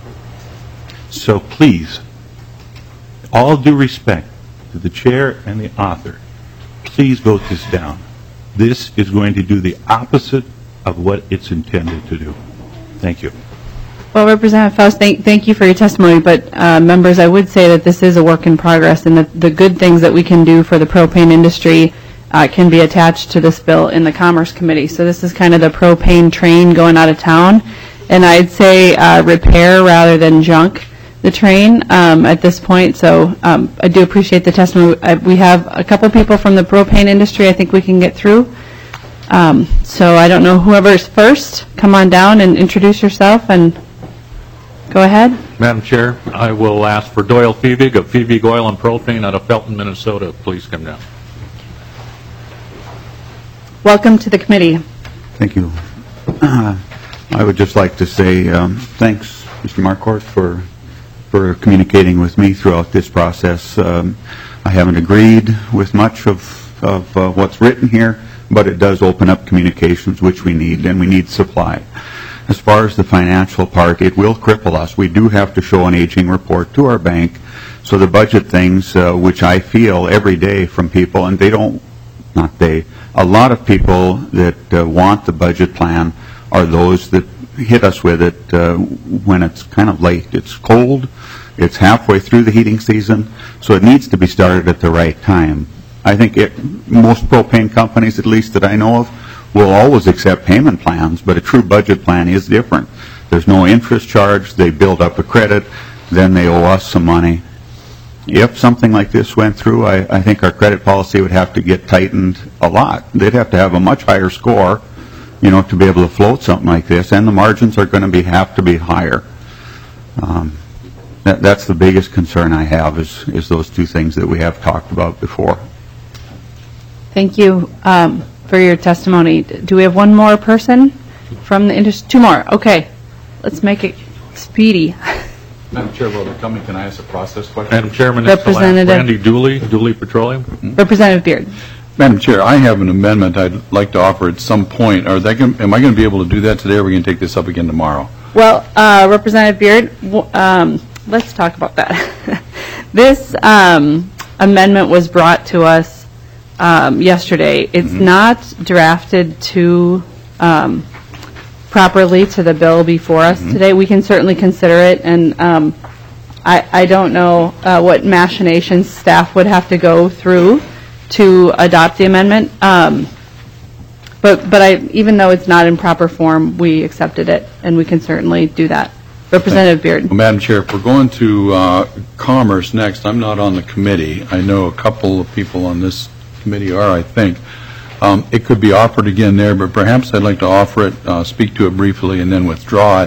So please, all due respect to the chair and the author, please vote this down. This is going to do the opposite of what it's intended to do. Thank you. Well, Representative Faust, thank, thank you for your testimony, but uh, members, I would say that this is a work in progress, and that the good things that we can do for the propane industry uh, can be attached to this bill in the Commerce Committee. So this is kind of the propane train going out of town, and I'd say uh, repair rather than junk the train um, at this point. So um, I do appreciate the testimony. I, we have a couple people from the propane industry I think we can get through. Um, so I don't know, whoever's first, come on down and introduce yourself and go ahead. Madam Chair, I will ask for Doyle Feevig of Feevig Oil and Propane out of Felton, Minnesota. Please come down. Welcome to the committee. Thank you. Uh, I would just like to say um, thanks, Mister Marquardt, for for communicating with me throughout this process. Um, I haven't agreed with much of, of uh, what's written here, but it does open up communications, which we need, and we need supply. As far as the financial part, it will cripple us. We do have to show an aging report to our bank. So the budget things, uh, which I feel every day from people, and they don't, not they, a lot of people that uh, want the budget plan are those that hit us with it uh, when it's kind of late. It's cold. It's halfway through the heating season, so it needs to be started at the right time. I think it, most propane companies, at least that I know of, will always accept payment plans, but a true budget plan is different. There's no interest charge. They build up a credit. Then they owe us some money. If something like this went through, I, I think our credit policy would have to get tightened a lot. They'd have to have a much higher score, you know, to be able to float something like this, and the margins are going to be have to be higher. Um, that, that's the biggest concern I have is, is those two things that we have talked about before. Thank you um, for your testimony. Do we have one more person from the industry? Two more. Okay. Let's make it speedy. Madam Chair, while they're coming, can I ask a process question? Madam Chairman, Representative Randy Dooley, Dooley Petroleum. Representative Beard. Madam Chair, I have an amendment I'd like to offer at some point. Are they gonna, am I going to be able to do that today, or are we going to take this up again tomorrow? Well, uh, Representative Beard, w- um, let's talk about that. This um, amendment was brought to us um, yesterday. It's mm-hmm. not drafted to um, properly to the bill before us mm-hmm. today. We can certainly consider it, and um, I, I don't know uh, what machinations staff would have to go through to adopt the amendment. Um, but but I, even though it's not in proper form, we accepted it, and we can certainly do that. Representative Beard. Well, Madam Chair, if we're going to uh, Commerce next, I'm not on the committee. I know a couple of people on this committee are, I think. Um, it could be offered again there, but perhaps I'd like to offer it, uh, speak to it briefly, and then withdraw it.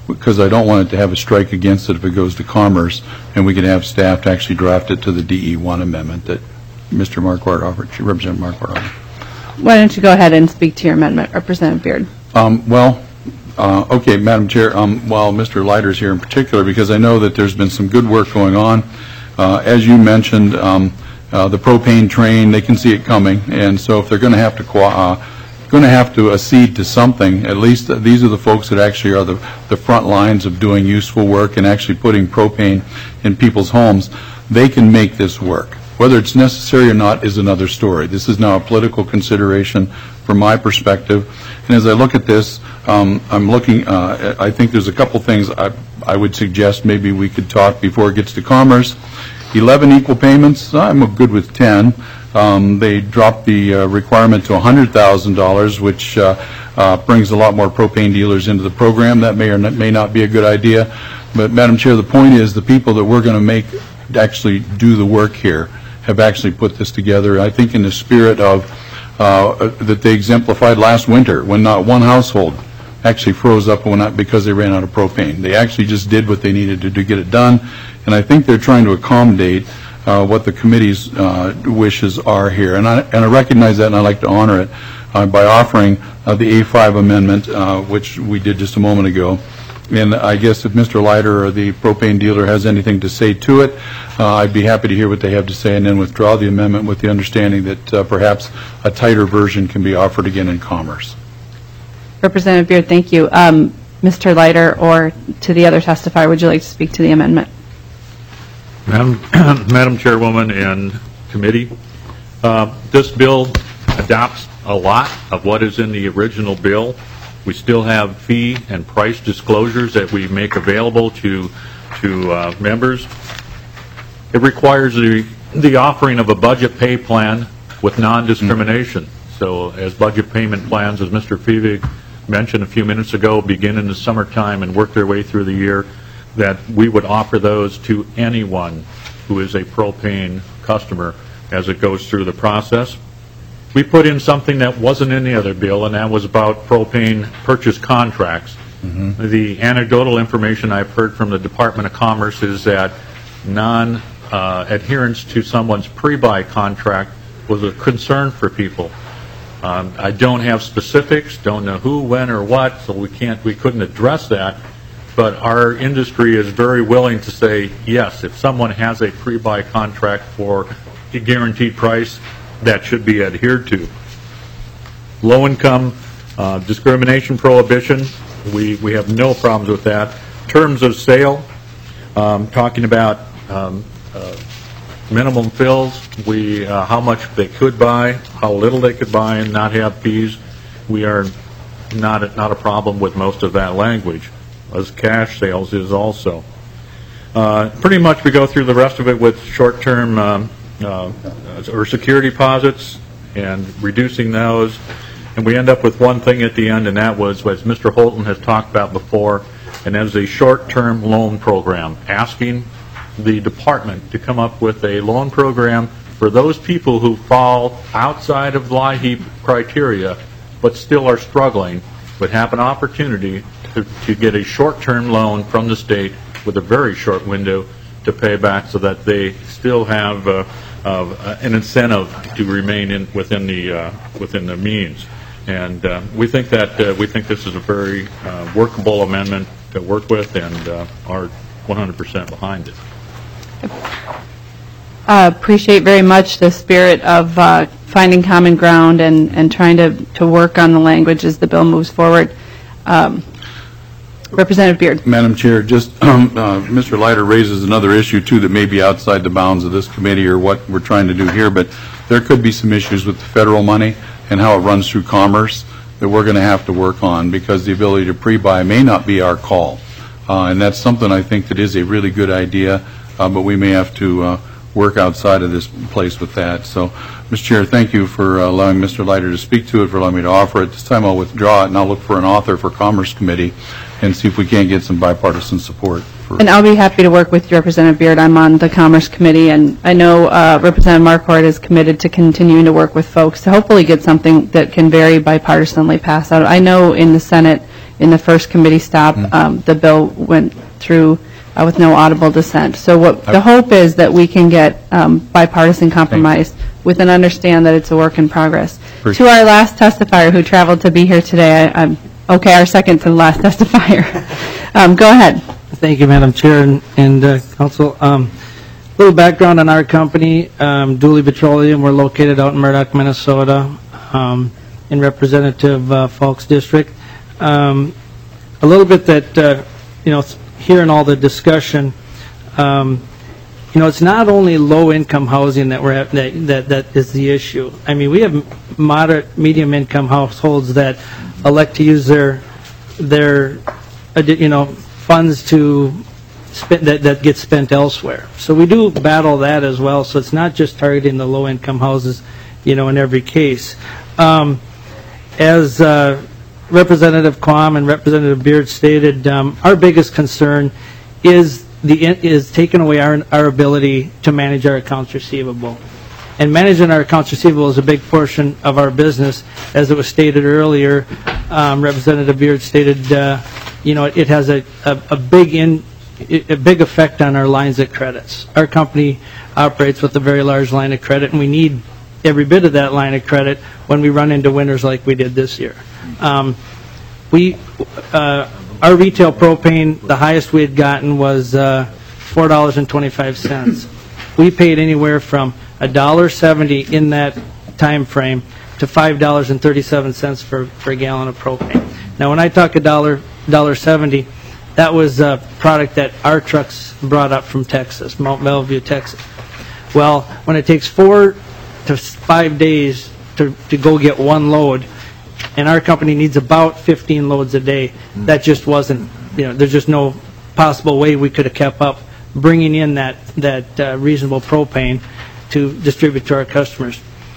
because I don't want it to have a strike against it if it goes to Commerce, and we can have staff to actually draft it to the D E one amendment that Mister Marquardt offered, Representative Marquardt offered. Why don't you go ahead and speak to your amendment, Representative Beard? Um, well, uh, okay, Madam Chair, um, while Mister Leiter's here in particular, because I know that there's been some good work going on. Uh, as you mentioned, um, uh, the propane train, they can see it coming, and so if they're going to have to uh, going to have to accede to something, at least uh, these are the folks that actually are the, the front lines of doing useful work and actually putting propane in people's homes. They can make this work. Whether it's necessary or not is another story. This is now a political consideration from my perspective. And as I look at this, um, I'm looking, uh, I think there's a couple things I, I would suggest maybe we could talk before it gets to Commerce. eleven equal payments, I'm good with ten. Um, they dropped the uh, requirement to one hundred thousand dollars, which uh, uh, brings a lot more propane dealers into the program. That may or not, may not be a good idea. But, Madam Chair, the point is the people that we're going to make actually do the work here have actually put this together, I think in the spirit of uh, that they exemplified last winter when not one household actually froze up when not because they ran out of propane. They actually just did what they needed to, to get it done, and I think they're trying to accommodate uh, what the committee's uh, wishes are here. And I, and I recognize that, and I'd like to honor it uh, by offering uh, the A five amendment, uh, which we did just a moment ago. And I guess if Mister Leiter or the propane dealer has anything to say to it, uh, I'd be happy to hear what they have to say and then withdraw the amendment with the understanding that uh, perhaps a tighter version can be offered again in Commerce. Representative Beard, thank you. Um, Mister Leiter or to the other testifier, would you like to speak to the amendment? Madam, Madam Chairwoman and committee, uh, this bill adopts a lot of what is in the original bill. We still have fee and price disclosures that we make available to to uh, members. It requires the the offering of a budget pay plan with non-discrimination. Mm-hmm. So as budget payment plans, as Mister Feevig mentioned a few minutes ago, begin in the summertime and work their way through the year, that we would offer those to anyone who is a propane customer as it goes through the process. We put in something that wasn't in the other bill, and that was about propane purchase contracts. Mm-hmm. The anecdotal information I've heard from the Department of Commerce is that non-adherence uh, to someone's pre-buy contract was a concern for people. Um, I don't have specifics, don't know who, when, or what, so we can't, we couldn't address that. But our industry is very willing to say, yes, if someone has a pre-buy contract for a guaranteed price, that should be adhered to. Low income uh, discrimination prohibition, we, we have no problems with that. Terms of sale, um, talking about um, uh, minimum fills, we uh, how much they could buy, how little they could buy and not have fees. We are not a, not a problem with most of that language, as cash sales is also. Uh, pretty much we go through the rest of it with short-term um, Uh, or security deposits and reducing those, and we end up with one thing at the end, and that was, as Mister Holton has talked about before, and that is a short-term loan program, asking the department to come up with a loan program for those people who fall outside of L I H E P criteria but still are struggling, would have an opportunity to, to get a short-term loan from the state with a very short window to pay back, so that they still have uh, uh, an incentive to remain in within the uh, within the means. And uh, we think that uh, we think this is a very uh, workable amendment to work with, and uh, are one hundred percent behind it. Uh, appreciate very much the spirit of uh, finding common ground and, and trying to, to work on the language as the bill moves forward. Um, Representative Beard. Madam Chair, just um, uh, Mister Leiter raises another issue, too, that may be outside the bounds of this committee or what we're trying to do here, but there could be some issues with the federal money and how it runs through Commerce that we're going to have to work on, because the ability to pre-buy may not be our call. Uh, and that's something I think that is a really good idea, uh, but we may have to uh, work outside of this place with that. So, Mister Chair, thank you for uh, allowing Mister Leiter to speak to it, for allowing me to offer it. This time I'll withdraw it, and I'll look for an author for Commerce Committee and see if we can't get some bipartisan support. For and I'll be happy to work with you, Representative Beard. I'm on the Commerce Committee, and I know uh, Representative Marquardt is committed to continuing to work with folks to hopefully get something that can very bipartisanly pass out. I know in the Senate in the first committee stop, um, the bill went through uh, with no audible dissent. So what the hope is that we can get um, bipartisan compromise with an understand that it's a work in progress. To our last testifier who traveled to be here today, I, I'm okay, our second to the last testifier. um, go ahead. Thank you, Madam Chair and, and uh, Council. Um, little background on our company, um, Dooley Petroleum. We're located out in Murdoch, Minnesota, um, in Representative uh, Falk's district. Um, a little bit that, uh, you know, hearing all the discussion, um, you know, it's not only low-income housing that we're at, that, that that is the issue. I mean, we have moderate, medium-income households that elect to use their their, you know, funds to spend that that get spent elsewhere. So we do battle that as well. So it's not just targeting the low-income houses, you know, in every case. Um, as uh, Representative Quam and Representative Beard stated, um, our biggest concern is the is taking away our our ability to manage our accounts receivable. And managing our accounts receivable is a big portion of our business. As it was stated earlier, um, Representative Beard stated, uh, you know, it, it has a, a, a big in a big effect on our lines of credits. Our company operates with a very large line of credit, and we need every bit of that line of credit when we run into winters like we did this year. Um, we, uh, our retail propane, the highest we had gotten was uh, four dollars and twenty-five cents. We paid anywhere from a dollar seventy in that time frame to five dollars and thirty-seven cents for, for a gallon of propane. Now, when I talk a dollar, dollar seventy, that was a product that our trucks brought up from Texas, Mount Bellevue, Texas. Well, when it takes four to five days to, to go get one load, and our company needs about fifteen loads a day, that just wasn't, you know, there's just no possible way we could have kept up bringing in that, that uh, reasonable propane to distribute to our customers.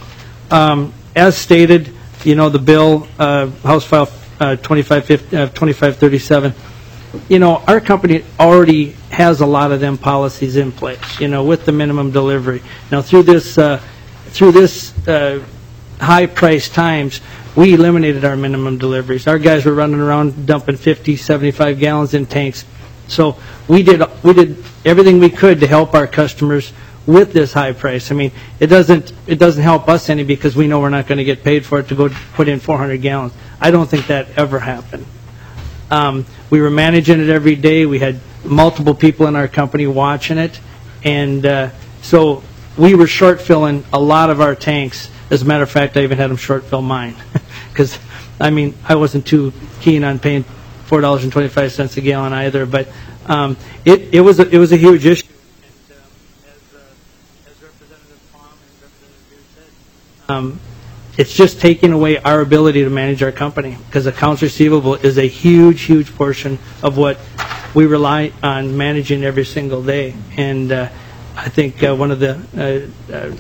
Um, as stated, you know, the bill, uh, House File uh, twenty-five thirty-seven, you know, our company already has a lot of them policies in place, you know, with the minimum delivery. Now, through this, uh, through this uh, high-priced times, we eliminated our minimum deliveries. Our guys were running around dumping fifty, seventy-five gallons in tanks. So we did we did everything we could to help our customers with this high price. I mean, it doesn't it doesn't help us any because we know we're not going to get paid for it to go put in four hundred gallons. I don't think that ever happened. Um, we were managing it every day. We had multiple people in our company watching it, and uh, so we were short filling a lot of our tanks. As a matter of fact, I even had them short fill mine because, I mean, I wasn't too keen on paying four dollars and twenty-five cents a gallon either. But um, it it was a, it was a huge issue. And um, as uh, as Representative Palm and Representative Beard said, um, it's just taking away our ability to manage our company because accounts receivable is a huge, huge portion of what we rely on managing every single day. And uh, I think uh, one of the uh, uh,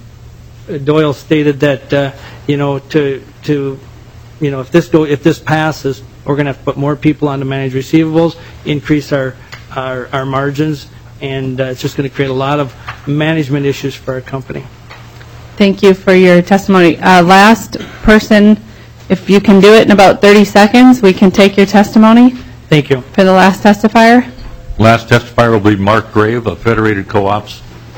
Doyle stated that uh, you know to to you know if this go if this passes, we're going to have to put more people on to manage receivables, increase our our, our margins, and uh, it's just going to create a lot of management issues for our company. Thank you for your testimony. Uh, last person, if you can do it in about thirty seconds, we can take your testimony. Thank you. For the last testifier. Last testifier will be Mark Grave of Federated Co-ops.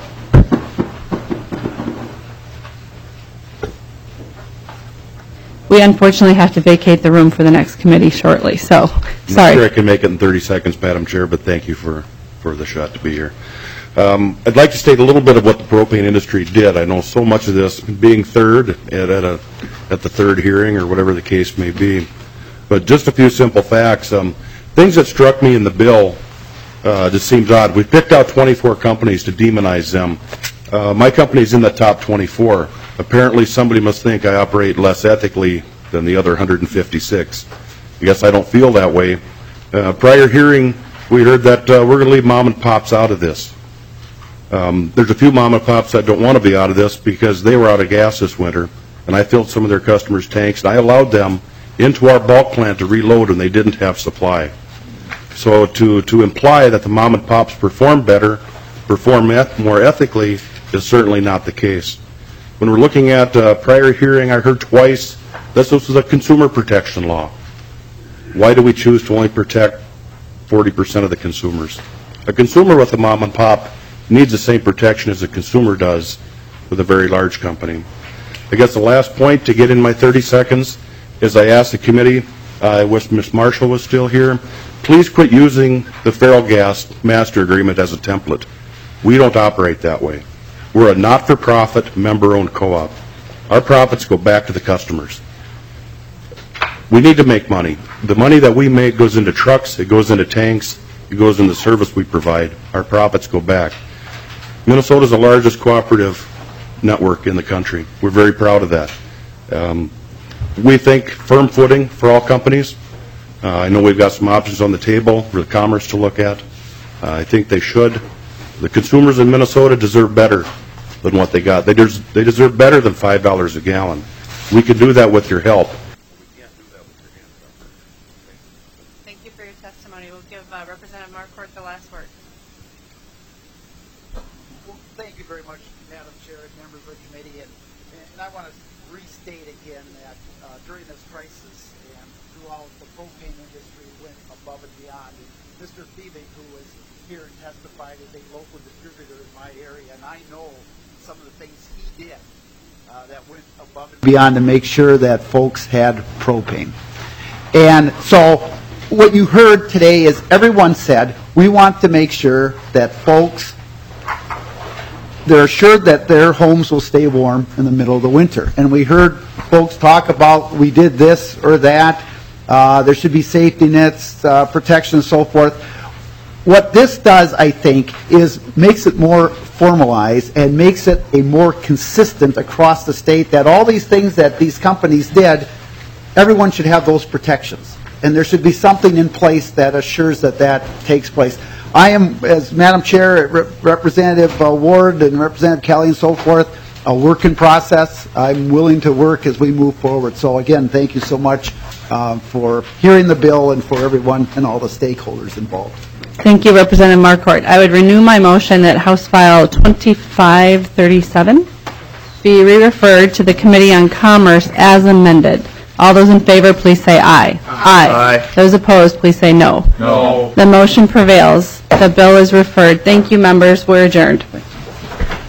We unfortunately have to vacate the room for the next committee shortly, so I'm sorry. not sure I can make it in thirty seconds, Madam Chair, but thank you for, for the shot to be here. Um, I'd like to state a little bit of what the propane industry did. I know so much of this, being third at, at, a, at the third hearing or whatever the case may be. But just a few simple facts. Um, things that struck me in the bill uh, just seems odd. We picked out twenty-four companies to demonize them. Uh, my company's in the top twenty-four. Apparently somebody must think I operate less ethically than the other one hundred fifty-six. I guess I don't feel that way. Uh, prior hearing, we heard that uh, we're going to leave mom and pops out of this. Um, there's a few mom and pops that don't want to be out of this because they were out of gas this winter, and I filled some of their customers' tanks, and I allowed them into our bulk plant to reload when they didn't have supply. So to, to imply that the mom and pops perform better, perform eth- more ethically, is certainly not the case. When we're looking at uh, prior hearing, I heard twice this was a consumer protection law. Why do we choose to only protect forty percent of the consumers? A consumer with a mom and pop needs the same protection as a consumer does with a very large company. I guess the last point to get in my thirty seconds is I asked the committee, I uh, wish Miz Marshall was still here, please quit using the Feral Gas Master Agreement as a template. We don't operate that way. We're a not-for-profit, member-owned co-op. Our profits go back to the customers. We need to make money. The money that we make goes into trucks, it goes into tanks, it goes into the service we provide. Our profits go back. Minnesota is the largest cooperative network in the country. We're very proud of that. Um, we think firm footing for all companies. Uh, I know we've got some options on the table for the Commerce to look at. Uh, I think they should. The consumers in Minnesota deserve better than what they got. They, des- they deserve better than five dollars a gallon. We can do that with your help. Thank you for your testimony. We'll give uh, Representative Marquardt the last word. Well, thank you very much, Madam Chair and members of the committee. And, and I want to restate again that uh, during this crisis and throughout, the propane industry went above and beyond. And Mister Fiebig, who was here and testified as a local distributor in my area, and I know some of the things he did uh, that went above and beyond to make sure that folks had propane. And so what you heard today is everyone said, we want to make sure that folks, they're assured that their homes will stay warm in the middle of the winter. And we heard folks talk about, we did this or that, uh, there should be safety nets, uh, protection and so forth. What this does, I think, is makes it more formalized and makes it a more consistent across the state that all these things that these companies did, everyone should have those protections. And there should be something in place that assures that that takes place. I am, as Madam Chair, Rep- Representative uh, Ward and Representative Kelly and so forth, a work in process. I'm willing to work as we move forward. So again, thank you so much uh, for hearing the bill and for everyone and all the stakeholders involved. Thank you, Representative Marquardt. I would renew my motion that House File twenty-five thirty-seven be re-referred to the Committee on Commerce as amended. All those in favor, please say aye. Aye. Aye. Those opposed, please say no. No. The motion prevails. The bill is referred. Thank you, members. We're adjourned.